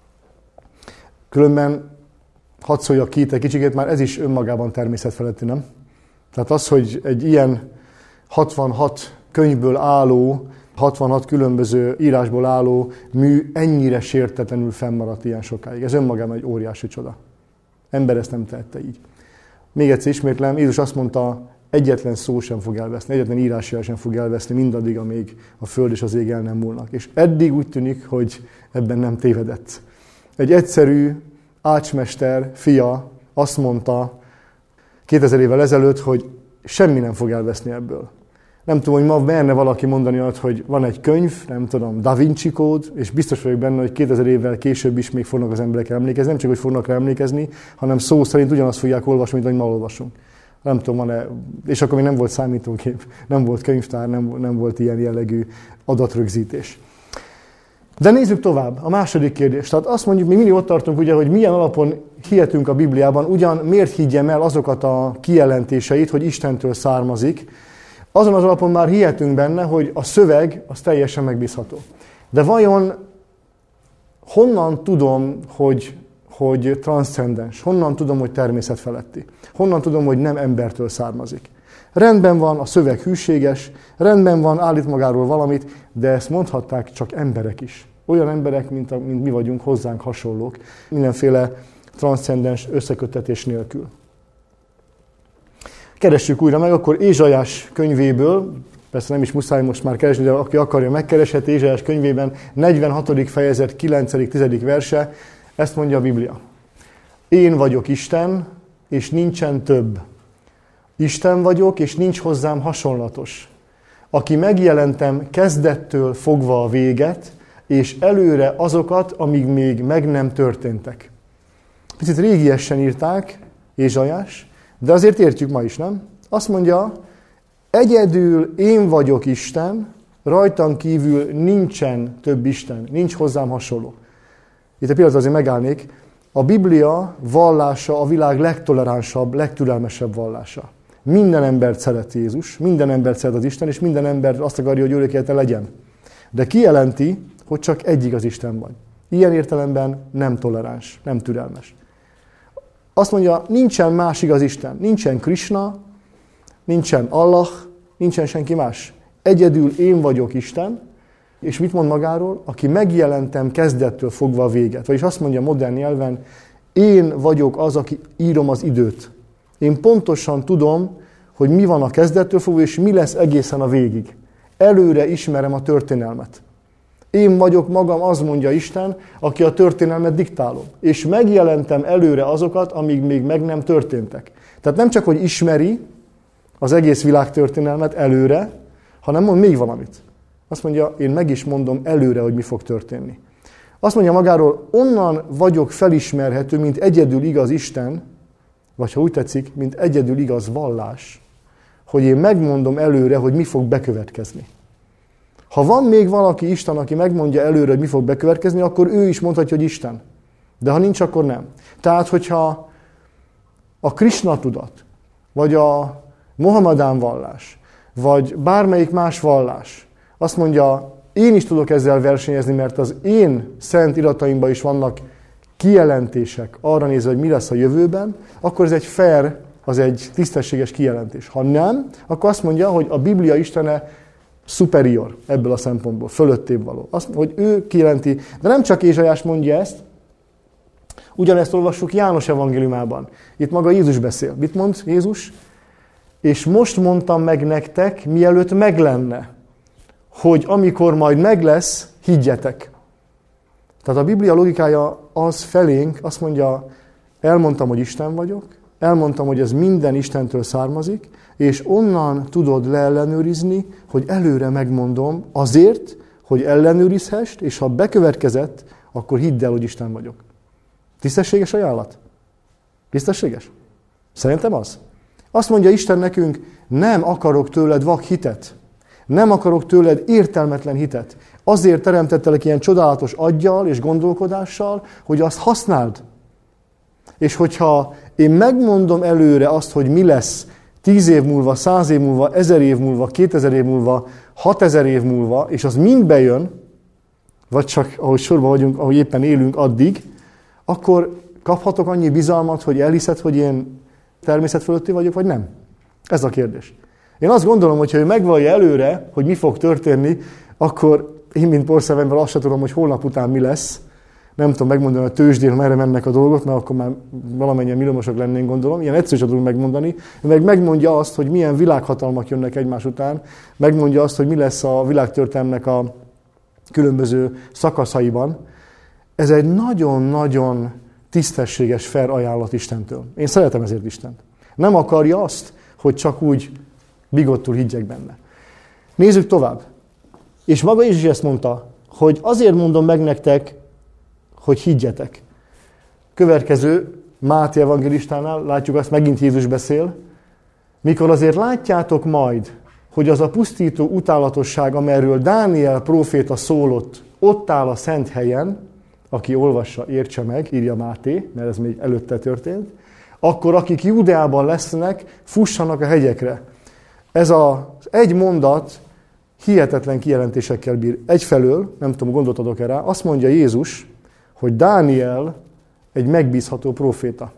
Különben hadd szóljak ki itt egy kicsikét, már ez is önmagában természetfeletti, nem? Tehát az, hogy egy ilyen hatvanhat könyvből álló, hatvanhat különböző írásból álló mű ennyire sértetlenül fennmaradt ilyen sokáig. Ez önmagában egy óriási csoda. Ember ezt nem tehette így. Még egyszer ismétlem, Jézus azt mondta, egyetlen szó sem fog elveszni, egyetlen írásjel sem fog elveszni, mindaddig, amíg a föld és az ég el nem múlnak. És eddig úgy tűnik, hogy ebben nem tévedett. Egy egyszerű ácsmester fia azt mondta, kétezer évvel ezelőtt, hogy semmi nem fog elveszni ebből. Nem tudom, hogy ma merne valaki mondani azt, hogy van egy könyv, nem tudom, Da Vinci kód, és biztos vagyok benne, hogy kétezer évvel később is még fognak az emberek emlékezni. Nem csak, hogy fognak rá emlékezni, hanem szó szerint ugyanazt fogják olvasni, mint ahogy ma olvasunk. Nem tudom, van-e, és akkor még nem volt számítógép, nem volt könyvtár, nem, nem volt ilyen jellegű adatrögzítés. De nézzük tovább, a második kérdés. Tehát azt mondjuk, mi mindig ott tartunk, ugye, hogy milyen alapon hihetünk a Bibliában, ugyan miért higgyem el azokat a kijelentéseit, hogy Istentől származik. Azon az alapon már hihetünk benne, hogy a szöveg az teljesen megbízható. De vajon honnan tudom, hogy, hogy transzcendens? Honnan tudom, hogy természetfeletti? Honnan tudom, hogy nem embertől származik? Rendben van, a szöveg hűséges, rendben van, állít magáról valamit, de ezt mondhatták csak emberek is. Olyan emberek, mint, a, mint mi vagyunk, hozzánk hasonlók, mindenféle transzcendens összeköttetés nélkül. Keressük újra meg, akkor Ézsaiás könyvéből, persze nem is muszáj most már keresni, de aki akarja, megkeresheti, Ézsaiás könyvében negyvenhatodik fejezet kilencedik-tizedik verse, ezt mondja a Biblia. Én vagyok Isten, és nincsen több. Isten vagyok, és nincs hozzám hasonlatos. Aki megjelentem kezdettől fogva a véget, és előre azokat, amíg még meg nem történtek. Picit régiesen írták, Ézsaiás, de azért értjük ma is, nem? Azt mondja, egyedül én vagyok Isten, rajtam kívül nincsen több Isten, nincs hozzám hasonló. Itt a pillanat azért megállnék, a Biblia vallása a világ legtoleránsabb, legtürelmesebb vallása. Minden embert szeret Jézus, minden embert szeret az Isten, és minden ember azt akarja, hogy örökélete legyen. De kijelenti, hogy csak egy igaz Isten van. Ilyen értelemben nem toleráns, nem türelmes. Azt mondja, nincsen más igaz Isten. Nincsen Krisna, nincsen Allah, nincsen senki más. Egyedül én vagyok Isten, és mit mond magáról? Aki megjelentem kezdettől fogva a véget. Vagyis azt mondja modern nyelven, én vagyok az, aki írom az időt. Én pontosan tudom, hogy mi van a kezdettől fogva, és mi lesz egészen a végig. Előre ismerem a történelmet. Én vagyok magam, az mondja Isten, aki a történelmet diktálom. És megjelentem előre azokat, amíg még meg nem történtek. Tehát nem csak, hogy ismeri az egész világ történelmet előre, hanem mond még valamit. Azt mondja, én meg is mondom előre, hogy mi fog történni. Azt mondja magáról, onnan vagyok felismerhető, mint egyedül igaz Isten, vagy ha úgy tetszik, mint egyedül igaz vallás, hogy én megmondom előre, hogy mi fog bekövetkezni. Ha van még valaki Isten, aki megmondja előre, hogy mi fog bekövetkezni, akkor ő is mondhatja, hogy Isten. De ha nincs, akkor nem. Tehát, hogyha a Krisna tudat, vagy a Mohamedán vallás, vagy bármelyik más vallás azt mondja, én is tudok ezzel versenyezni, mert az én szent irataimban is vannak kijelentések arra nézve, hogy mi lesz a jövőben, akkor ez egy fair, az egy tisztességes kijelentés. Ha nem, akkor azt mondja, hogy a Biblia Istene superior ebből a szempontból, fölöttébb való. Azt, hogy ő kijelenti, de nem csak Ézsaiás mondja ezt, ugyanezt olvassuk János evangéliumában. Itt maga Jézus beszél. Mit mond Jézus? És most mondtam meg nektek, mielőtt meg lenne, hogy amikor majd meg lesz, higgyetek. Tehát a Biblia logikája az felénk, azt mondja, elmondtam, hogy Isten vagyok, elmondtam, hogy ez minden Istentől származik, és onnan tudod leellenőrizni, hogy előre megmondom azért, hogy ellenőrizhest, és ha bekövetkezett, akkor hidd el, hogy Isten vagyok. Tisztességes ajánlat? Tisztességes? Szerintem az. Azt mondja Isten nekünk, nem akarok tőled vak hitet. Nem akarok tőled értelmetlen hitet. Azért teremtettelek ilyen csodálatos aggyal és gondolkodással, hogy azt használd. És hogyha én megmondom előre azt, hogy mi lesz tíz év múlva, száz év múlva, ezer év múlva, kétezer év múlva, hatezer év múlva, és az mind bejön, vagy csak ahogy sorban vagyunk, ahogy éppen élünk addig, akkor kaphatok annyi bizalmat, hogy elhiszed, hogy én természet fölötti vagyok, vagy nem? Ez a kérdés. Én azt gondolom, hogy ha ő megvallja előre, hogy mi fog történni, akkor én, mint porszemember, azt sem tudom, hogy holnap után mi lesz. Nem tudom megmondani a tőzsdén, merre mennek a dolgok, mert akkor már valamennyien milliómosok lennénk, gondolom. Ilyen egyszerűen sem tudunk megmondani. Meg megmondja azt, hogy milyen világhatalmak jönnek egymás után. Megmondja azt, hogy mi lesz a világtörténelmnek a különböző szakaszaiban. Ez egy nagyon-nagyon tisztességes, fair ajánlat Istentől. Én szeretem ezért Istent. Nem akarja azt, hogy csak úgy bigottul higgyek benne. Nézzük tovább. És maga Jézus is ezt mondta, hogy azért mondom meg nektek, hogy higgyetek. Következő Máté evangélistánál látjuk azt, megint Jézus beszél, mikor azért látjátok majd, hogy az a pusztító utálatosság, amerről Dániel próféta szólott, ott áll a szent helyen, aki olvassa, értse meg, írja Máté, mert ez még előtte történt, akkor akik Júdeában lesznek, fussanak a hegyekre. Ez az egy mondat hihetetlen kijelentésekkel bír. Egyfelől, nem tudom, gondot adok erre, azt mondja Jézus, hogy Dániel egy megbízható próféta.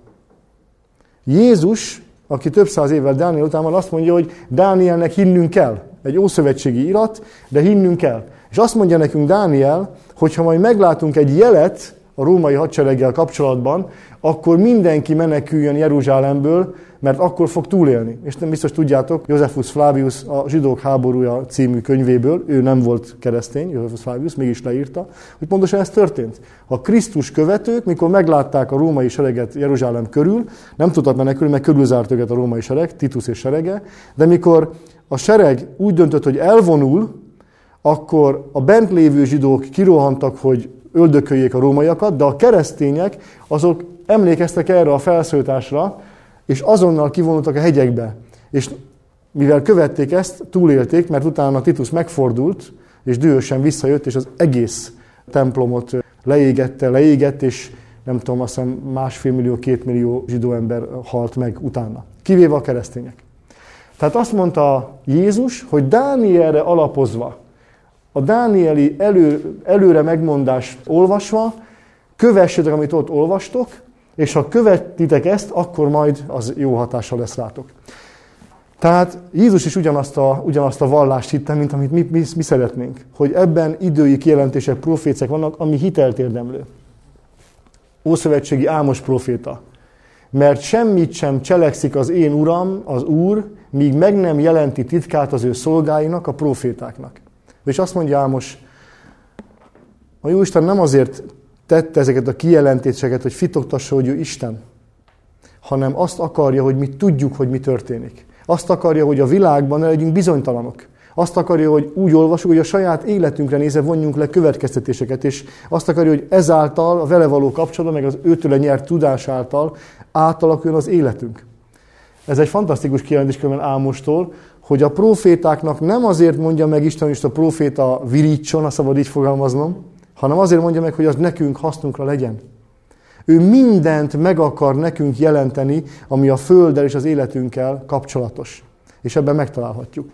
Jézus, aki több száz évvel Dániel után van, azt mondja, hogy Dánielnek hinnünk kell. Egy ószövetségi irat, de hinnünk kell. És azt mondja nekünk Dániel, hogy ha majd meglátunk egy jelet a római hadsereggel kapcsolatban, akkor mindenki meneküljön Jeruzsálemből, mert akkor fog túlélni. És nem biztos tudjátok, Josephus Flavius a Zsidók háborúja című könyvéből, ő nem volt keresztény, Josephus Flavius, mégis leírta, hogy pontosan ez történt. A Krisztus követők, mikor meglátták a római sereget Jeruzsálem körül, nem tudtak menekülni, mert körülzárt őket a római sereg, Titus és serege, de mikor a sereg úgy döntött, hogy elvonul, akkor a bent lévő zsidók kirohantak, hogy öldököljék a rómaiakat, de a keresztények azok emlékeztek erre a felszólításra, és azonnal kivonultak a hegyekbe. És mivel követték ezt, túlélték, mert utána Titus megfordult, és dühösen visszajött, és az egész templomot leégette, leégett, és nem tudom, azt hiszem másfél millió, két millió zsidó ember halt meg utána. Kivéve a keresztények. Tehát azt mondta Jézus, hogy Dánielre alapozva, a dánieli elő, előre megmondást olvasva, kövessétek, amit ott olvastok, és ha követitek ezt, akkor majd az jó hatással lesz rátok. Tehát Jézus is ugyanazt a, ugyanazt a vallást hitte, mint amit mi, mi, mi szeretnénk. Hogy ebben idői kijelentések, proféciák vannak, ami hitelt érdemlő. Ószövetségi Ámos proféta. Mert semmit sem cselekszik az én Uram, az Úr, míg meg nem jelenti titkát az ő szolgáinak, a profétáknak. És azt mondja Ámos, a Jóisten nem azért tette ezeket a kijelentéseket, hogy fitogtassa, hogy ő Isten, hanem azt akarja, hogy mi tudjuk, hogy mi történik. Azt akarja, hogy a világban ne legyünk bizonytalanok. Azt akarja, hogy úgy olvasjuk, hogy a saját életünkre nézve vonjunk le következtetéseket, és azt akarja, hogy ezáltal a vele való kapcsolatban, meg az őtőle nyert tudás által átalakuljon az életünk. Ez egy fantasztikus kijelentés különben Ámostól, hogy a profétáknak nem azért mondja meg Isten, hogy a proféta virítson, ha szabad így fogalmaznom, hanem azért mondja meg, hogy az nekünk hasznunkra legyen. Ő mindent meg akar nekünk jelenteni, ami a földdel és az életünkkel kapcsolatos. És ebben megtalálhatjuk.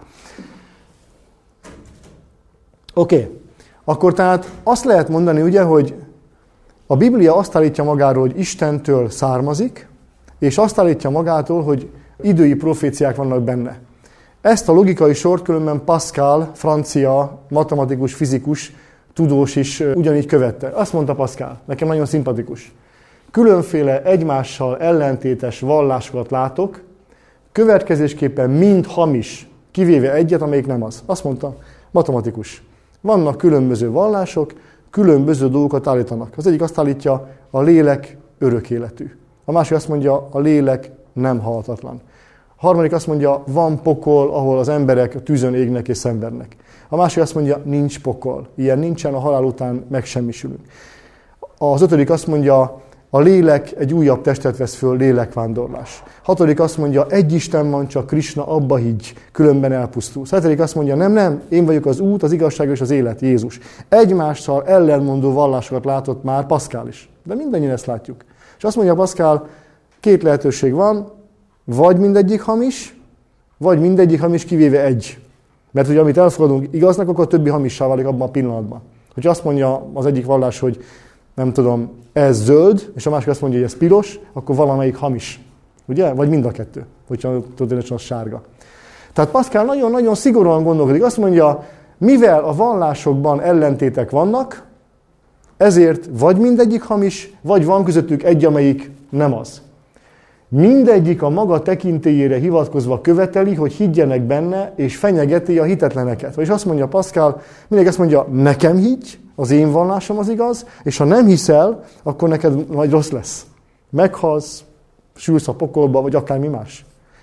Oké, okay. Akkor tehát azt lehet mondani, ugye, hogy a Biblia azt állítja magáról, hogy Istentől származik, és azt állítja magától, hogy idői proféciák vannak benne. Ezt a logikai sort különben Pascal, francia matematikus, fizikus, tudós is ugyanígy követte. Azt mondta Pascal, nekem nagyon szimpatikus. Különféle egymással ellentétes vallásokat látok, következésképpen mind hamis, kivéve egyet, amelyik nem az. Azt mondta, matematikus. Vannak különböző vallások, különböző dolgokat állítanak. Az egyik azt állítja, a lélek örök életű. A másik azt mondja, a lélek nem halhatatlan. A harmadik azt mondja, van pokol, ahol az emberek a tűzön égnek és szenvednek. A másik azt mondja, nincs pokol. Ilyen nincsen, a halál után megsemmisülünk. Az ötödik azt mondja, a lélek egy újabb testet vesz föl, lélekvándorlás. Hatodik azt mondja, egy Isten van, csak Krisna, abba higgy, különben elpusztulsz. Hetedik azt mondja, nem, nem, én vagyok az út, az igazság és az élet, Jézus. Egymással ellenmondó vallásokat látott már Pascal is. De mindannyian ezt látjuk. És azt mondja Pascal, két lehetőség van, vagy mindegyik hamis, vagy mindegyik hamis kivéve egy. Mert ugye amit elfogadunk igaznak, akkor a többi hamissá válik abban a pillanatban. Hogyha azt mondja az egyik vallás, hogy nem tudom, ez zöld, és a másik azt mondja, hogy ez piros, akkor valamelyik hamis. Ugye? Vagy mind a kettő, hogyha tudod, hogy az sárga. Tehát Pascal nagyon-nagyon szigorúan gondolkodik. Azt mondja, mivel a vallásokban ellentétek vannak, ezért vagy mindegyik hamis, vagy van közöttük egy, amelyik nem az. Mindegyik a maga tekintélyére hivatkozva követeli, hogy higgyenek benne, és fenyegeti a hitetleneket. És azt mondja Pascal, mindig azt mondja, nekem higgy, az én vallásom az igaz, és ha nem hiszel, akkor neked majd rossz lesz. Meghalsz, sülsz a pokolba, vagy akármi más.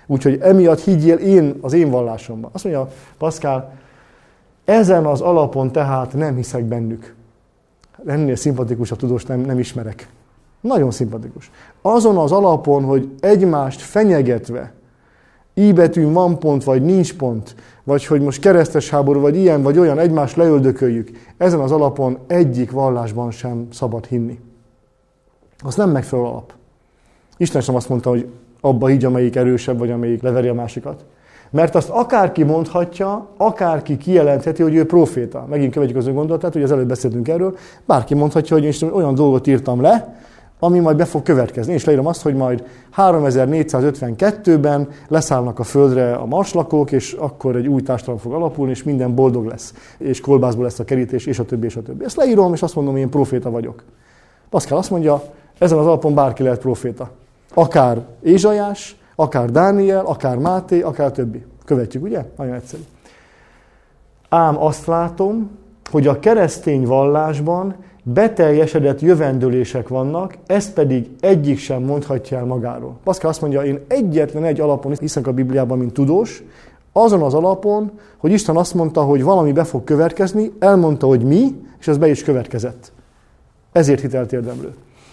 Úgyhogy emiatt higgyél én az én vallásomban. Azt mondja Pascal, ezen az alapon tehát nem hiszek bennük. Ennél szimpatikusabb tudós nem, nem ismerek. Nagyon szimpatikus. Azon az alapon, hogy egymást fenyegetve, i betűn van pont, vagy nincs pont, vagy hogy most keresztes háború, vagy ilyen, vagy olyan, egymást leöldököljük, ezen az alapon egyik vallásban sem szabad hinni. Az nem megfelelő alap. Isten sem azt mondta, hogy abba higgy, amelyik erősebb, vagy amelyik leveri a másikat. Mert azt akárki mondhatja, akárki kijelentheti, hogy ő proféta. Megint követjük az ön gondolatát, hogy az előbb beszéltünk erről. Bárki mondhatja, hogy én olyan dolgot írtam le, ami majd be fog következni. Én is leírom azt, hogy majd háromezer-négyszázötvenkettőben leszállnak a földre a marslakók, és akkor egy új társadalom fog alapulni, és minden boldog lesz. És kolbászból lesz a kerítés, és a többi, és a többi. Ezt leírom, és azt mondom, hogy én proféta vagyok. Pascal azt mondja, ezen az alapon bárki lehet proféta. Akár Ézsaiás, akár Dániel, akár Máté, akár többi. Követjük, ugye? Nagyon egyszerű. Ám azt látom, hogy a keresztény vallásban beteljesedett jövendőlések vannak, ezt pedig egyik sem mondhatja el magáról. Pascal azt mondja, én egyetlen egy alapon hiszek a Bibliában, mint tudós, azon az alapon, hogy Isten azt mondta, hogy valami be fog következni, elmondta, hogy mi, és ez be is következett. Ezért hitelt érdemlő.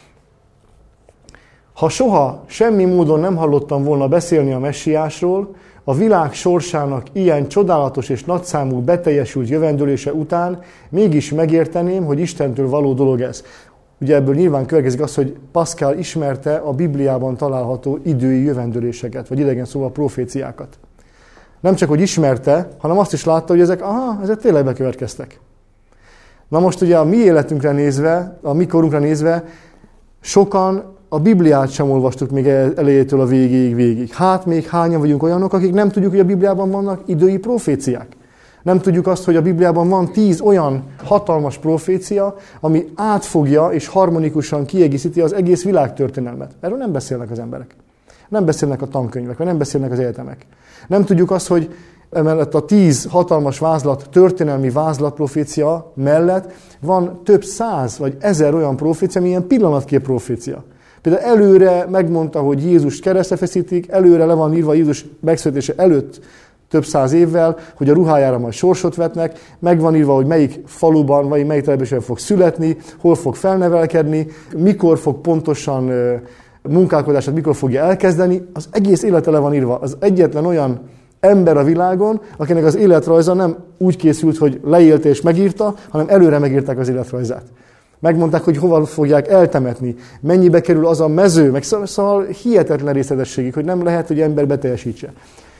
Ha soha semmi módon nem hallottam volna beszélni a messiásról, a világ sorsának ilyen csodálatos és nagyszámú beteljesült jövendőlése után mégis megérteném, hogy Istentől való dolog ez. Ugye ebből nyilván következik az, hogy Pascal ismerte a Bibliában található idői jövendőléseket, vagy idegen szóval proféciákat. Nem csak, hogy ismerte, hanem azt is látta, hogy ezek, aha, ezek tényleg bekövetkeztek. Na most ugye a mi életünkre nézve, a mi korunkra nézve, sokan a Bibliát sem olvastuk még elejétől a végéig végig. Hát még hányan vagyunk olyanok, akik nem tudjuk, hogy a Bibliában vannak idői proféciák. Nem tudjuk azt, hogy a Bibliában van tíz olyan hatalmas profécia, ami átfogja és harmonikusan kiegészíti az egész világtörténelmet. Erről nem beszélnek az emberek. Nem beszélnek a tankönyvek, vagy nem beszélnek az egyetemek. Nem tudjuk azt, hogy emellett a tíz hatalmas vázlat, történelmi vázlat profécia mellett van több száz vagy ezer olyan profécia, ami ilyen pillanatkép profécia. Például előre megmondta, hogy Jézus keresztre feszítik, előre le van írva Jézus megszületése előtt több száz évvel, hogy a ruhájára majd sorsot vetnek, meg van írva, hogy melyik faluban, vagy melyik településen fog születni, hol fog felnevelkedni, mikor fog pontosan munkálkodását, mikor fogja elkezdeni. Az egész élete le van írva. Az egyetlen olyan ember a világon, akinek az életrajza nem úgy készült, hogy leélte és megírta, hanem előre megírták az életrajzát. Megmondták, hogy hova fogják eltemetni, mennyibe kerül az a mező, meg szóval hihetetlen részletességig, hogy nem lehet, hogy ember beteljesítse.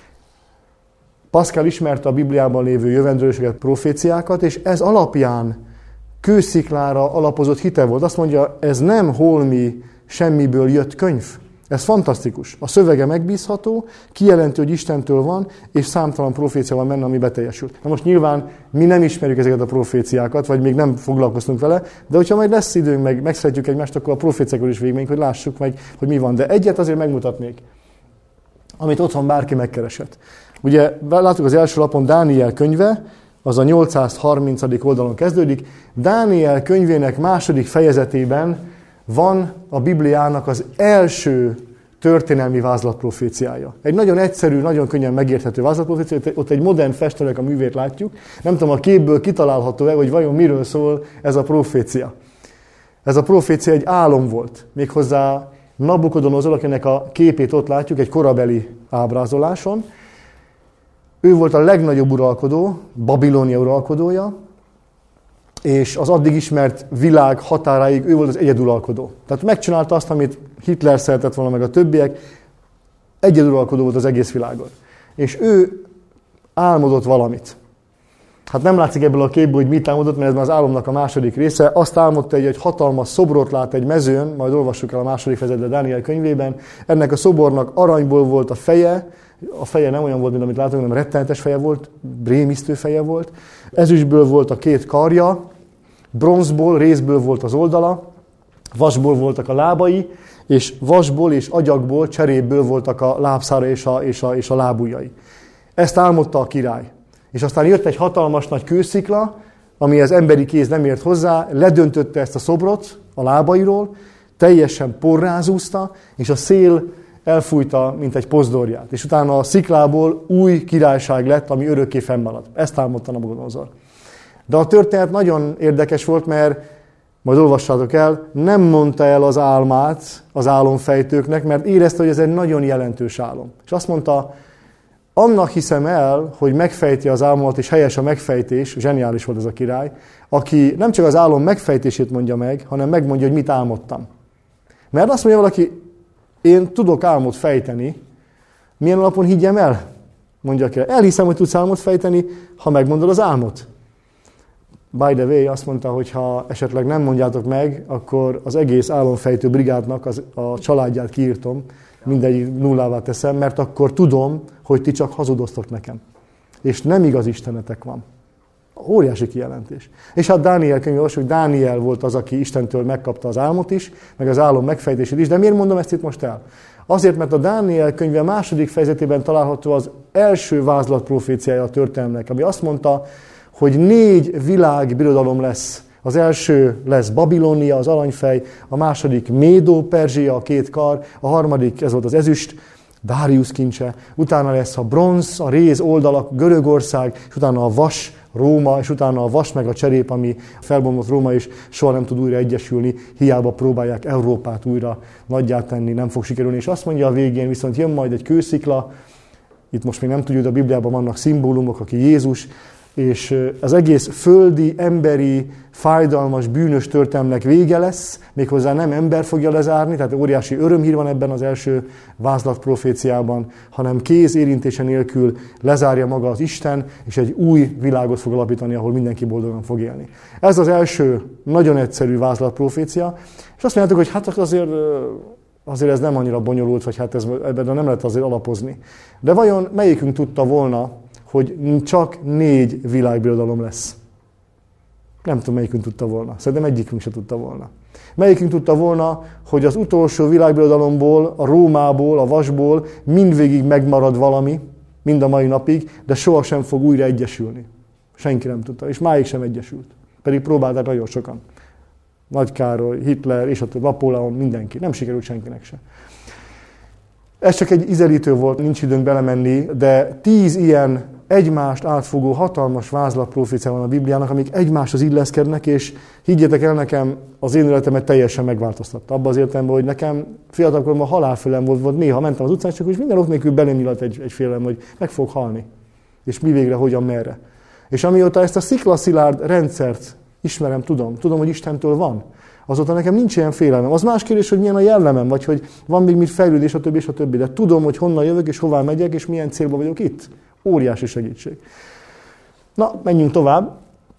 Pascal ismerte a Bibliában lévő jövendőléseket, proféciákat, és ez alapján kősziklára alapozott hite volt. Azt mondja, ez nem holmi, semmiből jött könyv. Ez fantasztikus. A szövege megbízható, kijelenti, hogy Istentől van, és számtalan profécia van benne, ami beteljesült. Na most nyilván mi nem ismerjük ezeket a proféciákat, vagy még nem foglalkoztunk vele, de hogyha majd lesz időnk, meg megszeretjük egymást, akkor a proféciákról is végigmegyünk, hogy lássuk meg, hogy mi van. De egyet azért megmutatnék, amit otthon bárki megkeresett. Ugye látjuk az első lapon Dániel könyve, az a nyolcszázharmincadik oldalon kezdődik. Dániel könyvének második fejezetében van a Bibliának az első történelmi vázlatproféciája. Egy nagyon egyszerű, nagyon könnyen megérthető vázlatprofécia, ott egy modern festőnek a művét látjuk. Nem tudom, a képből kitalálható-e, hogy vajon miről szól ez a profécia. Ez a profécia egy álom volt. Méghozzá Nabukodonozor, akinek a képét ott látjuk, egy korabeli ábrázoláson. Ő volt a legnagyobb uralkodó, Babilónia uralkodója, és az addig ismert világ határáig ő volt az egyeduralkodó. Tehát megcsinálta azt, amit Hitler szeretett volna meg a többiek, egyeduralkodó volt az egész világon. És ő álmodott valamit. Hát nem látszik ebből a képből, hogy mit álmodott, mert ez már az álomnak a második része. Azt álmodta, hogy egy hatalmas szobrot lát egy mezőn, majd olvassuk el a második fejezetben Dániel könyvében. Ennek a szobornak aranyból volt a feje, a feje nem olyan volt, mint amit látunk, hanem rettenetes feje volt, rémisztő feje volt. Ezüstből volt a két karja, bronzból, rézből volt az oldala, vasból voltak a lábai, és vasból és agyagból, cseréből voltak a lábszára és a, és a, és a lábujjai. Ezt álmodta a király. És aztán jött egy hatalmas nagy kőszikla, amihez emberi kéz nem ért hozzá, ledöntötte ezt a szobrot a lábairól, teljesen porrázúzta, és a szél elfújta, mint egy pozdorját. És utána a sziklából új királyság lett, ami örökké fennmaradt. Ezt álmodta Nabukodonozor. De a történet nagyon érdekes volt, mert majd olvassátok el, nem mondta el az álmát az álomfejtőknek, mert érezte, hogy ez egy nagyon jelentős álom. És azt mondta, annak hiszem el, hogy megfejti az álmomat, és helyes a megfejtés, zseniális volt ez a király, aki nem csak az álom megfejtését mondja meg, hanem megmondja, hogy mit álmodtam. Mert azt mondja valaki, én tudok álmot fejteni, milyen alapon higgyem el? Mondja ki, elhiszem, hogy tudsz álmot fejteni, ha megmondod az álmot. By the way, azt mondta, hogy ha esetleg nem mondjátok meg, akkor az egész álomfejtő brigádnak az, a családját kiírtom, mindegyik nullává teszem, mert akkor tudom, hogy ti csak hazudoztok nekem. És nem igaz istenetek van. Óriási kijelentés. És hát Dániel könyve, hogy Dániel volt az, aki Istentől megkapta az álmot is, meg az álom megfejtését is. De miért mondom ezt itt most el? Azért, mert a Dániel könyve második fejezetében található az első vázlatproféciája a történelmnek, ami azt mondta, hogy négy világbirodalom lesz. Az első lesz Babilónia, az aranyfej, a második Médó-Perzsia, a két kar, a harmadik, ez volt az ezüst, Dáriusz kincse, utána lesz a bronz, a réz oldalak, Görögország, és utána a vas, Róma, és utána a vas meg a cserép, ami felbomlott Róma, és soha nem tud újra egyesülni, hiába próbálják Európát újra nagyjá tenni, nem fog sikerülni. És azt mondja a végén, viszont jön majd egy kőszikla, itt most még nem tudjuk, de a Bibliában vannak szimbólumok, aki Jézus, és az egész földi, emberi, fájdalmas, bűnös történelmnek vége lesz, méghozzá nem ember fogja lezárni, tehát óriási örömhír van ebben az első vázlatproféciában, hanem kéz érintése nélkül lezárja maga az Isten, és egy új világot fog alapítani, ahol mindenki boldogan fog élni. Ez az első nagyon egyszerű vázlatprofécia, és azt mondjátok, hogy hát azért, azért ez nem annyira bonyolult, vagy hát ez, ebben nem lehet azért alapozni. De vajon melyikünk tudta volna, hogy csak négy világbirodalom lesz? Nem tudom, melyikünk tudta volna. Szerintem egyikünk se tudta volna. Melyikünk tudta volna, hogy az utolsó világbirodalomból, a Rómából, a vasból mindvégig megmarad valami, mind a mai napig, de sohasem fog újra egyesülni. Senki nem tudta, és máig sem egyesült. Pedig próbálták nagyon sokan. Nagy Károly, Hitler, és a több, Napóleon, mindenki. Nem sikerült senkinek se. Ez csak egy ízelítő volt, nincs időnk belemenni, de tíz ilyen egymást átfogó hatalmas vázlatprofécia van a Bibliának, amik egymáshoz illeszkednek, és higgyétek el nekem, az én életemet teljesen megváltoztatta. Abban az értelemben, hogy nekem fiatalkoromban halálfélelem volt, volt, néha mentem az utcán, csak úgy minden ok nélkül belém nyilat egy, egy félelem, hogy meg fog halni. És mi végre, hogyan, merre. És amióta ezt a sziklaszilárd rendszert ismerem, tudom, tudom, hogy Istentől van, azóta nekem nincs ilyen félelmem. Az más kérdés, hogy milyen a jellemem, vagy hogy van még mit fejlődni, és a többi, és a többi. De tudom, hogy honnan jövök, és hová megyek, és milyen célban vagyok itt. Óriási segítség. Na, menjünk tovább.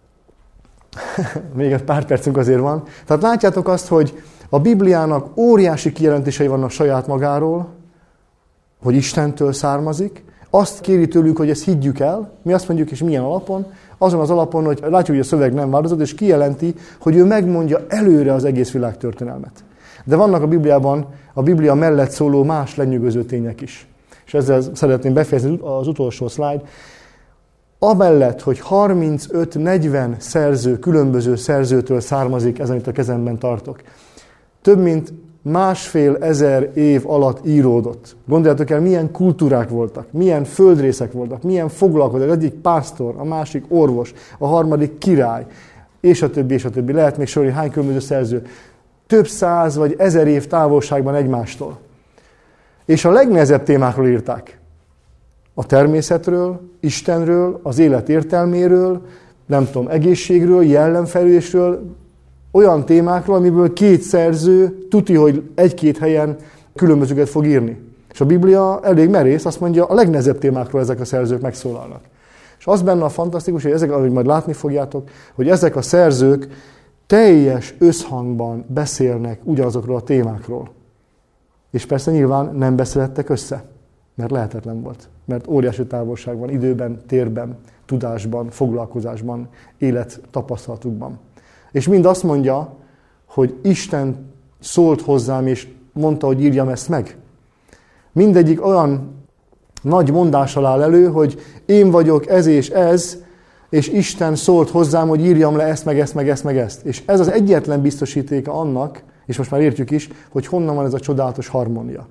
Még egy pár percünk azért van. Tehát látjátok azt, hogy a Bibliának óriási kijelentései vannak saját magáról, hogy Istentől származik. Azt kéri tőlük, hogy ezt higgyük el. Mi azt mondjuk, és milyen alapon? Azon az alapon, hogy látjuk, hogy a szöveg nem változott, és kijelenti, hogy ő megmondja előre az egész világ történelmet. De vannak a Bibliában, a Biblia mellett szóló más lenyűgöző tények is. És ezzel szeretném befejezni az utolsó szlájd. Amellett, hogy harmincöt-negyven szerző, különböző szerzőtől származik, ezen itt a kezemben tartok. Több mint másfél ezer év alatt íródott. Gondoljátok el, milyen kultúrák voltak, milyen földrészek voltak, milyen foglalkozás. Az egyik pásztor, a másik orvos, a harmadik király, és a többi, és a többi. Lehet még sorolni, hány különböző szerző. Több száz vagy ezer év távolságban egymástól. És a legnehezebb témákról írták. A természetről, Istenről, az élet értelméről, nem tudom, egészségről, jellemfejlődésről, olyan témákról, amiből két szerző tuti, hogy egy-két helyen különbözőket fog írni. És a Biblia elég merész, azt mondja, a legnehezebb témákról ezek a szerzők megszólalnak. És az benne a fantasztikus, hogy ezek, ahogy majd látni fogjátok, hogy ezek a szerzők teljes összhangban beszélnek ugyanazokról a témákról. És persze nyilván nem beszélhettek össze, mert lehetetlen volt. Mert óriási távolság van időben, térben, tudásban, foglalkozásban, élettapasztalatukban. És mind azt mondja, hogy Isten szólt hozzám, és mondta, hogy írjam ezt meg. Mindegyik olyan nagy mondással áll elő, hogy én vagyok ez és ez, és Isten szólt hozzám, hogy írjam le ezt, meg ezt, meg ezt, meg ezt. És ez az egyetlen biztosítéka annak, és most már értjük is, hogy honnan van ez a csodálatos harmónia.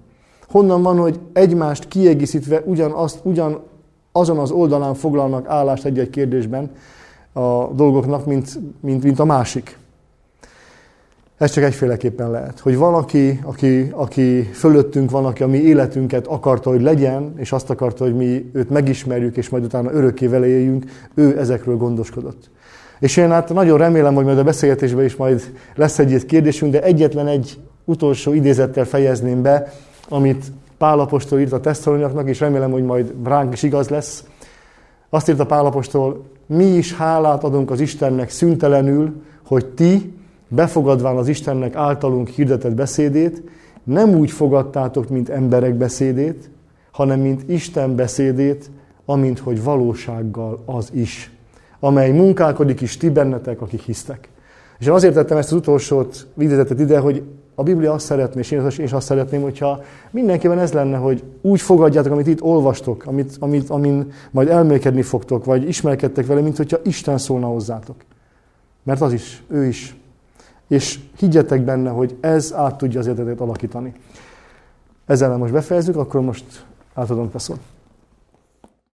Honnan van, hogy egymást kiegészítve ugyanazt, ugyan azon az oldalán foglalnak állást egy-egy kérdésben a dolgoknak, mint, mint, mint a másik. Ez csak egyféleképpen lehet. Hogy valaki, aki, aki fölöttünk van, aki a mi életünket akarta, hogy legyen, és azt akarta, hogy mi őt megismerjük, és majd utána örökké vele éljünk, ő ezekről gondoskodott. És én hát nagyon remélem, hogy majd a beszélgetésben is majd lesz egy kérdésünk, de egyetlen egy utolsó idézettel fejezném be, amit Pál apostol írt a tesszaloniaknak, és remélem, hogy majd ránk is igaz lesz. Azt írta Pál apostol, mi is hálát adunk az Istennek szüntelenül, hogy ti, befogadván az Istennek általunk hirdetett beszédét, nem úgy fogadtátok, mint emberek beszédét, hanem mint Isten beszédét, amint hogy valósággal az is, amely munkálkodik is ti bennetek, akik hisztek. És én azért tettem ezt az utolsót, idézetet ide, hogy a Biblia azt szeretné, és én is azt szeretném, hogyha mindenkiben ez lenne, hogy úgy fogadjátok, amit itt olvastok, amit, amit, amin majd elmélkedni fogtok, vagy ismerkedtek vele, mint hogyha Isten szólna hozzátok. Mert az is, ő is. És higgyetek benne, hogy ez át tudja az életetet alakítani. Ezzel most befejezzük, akkor most átadom Peszol.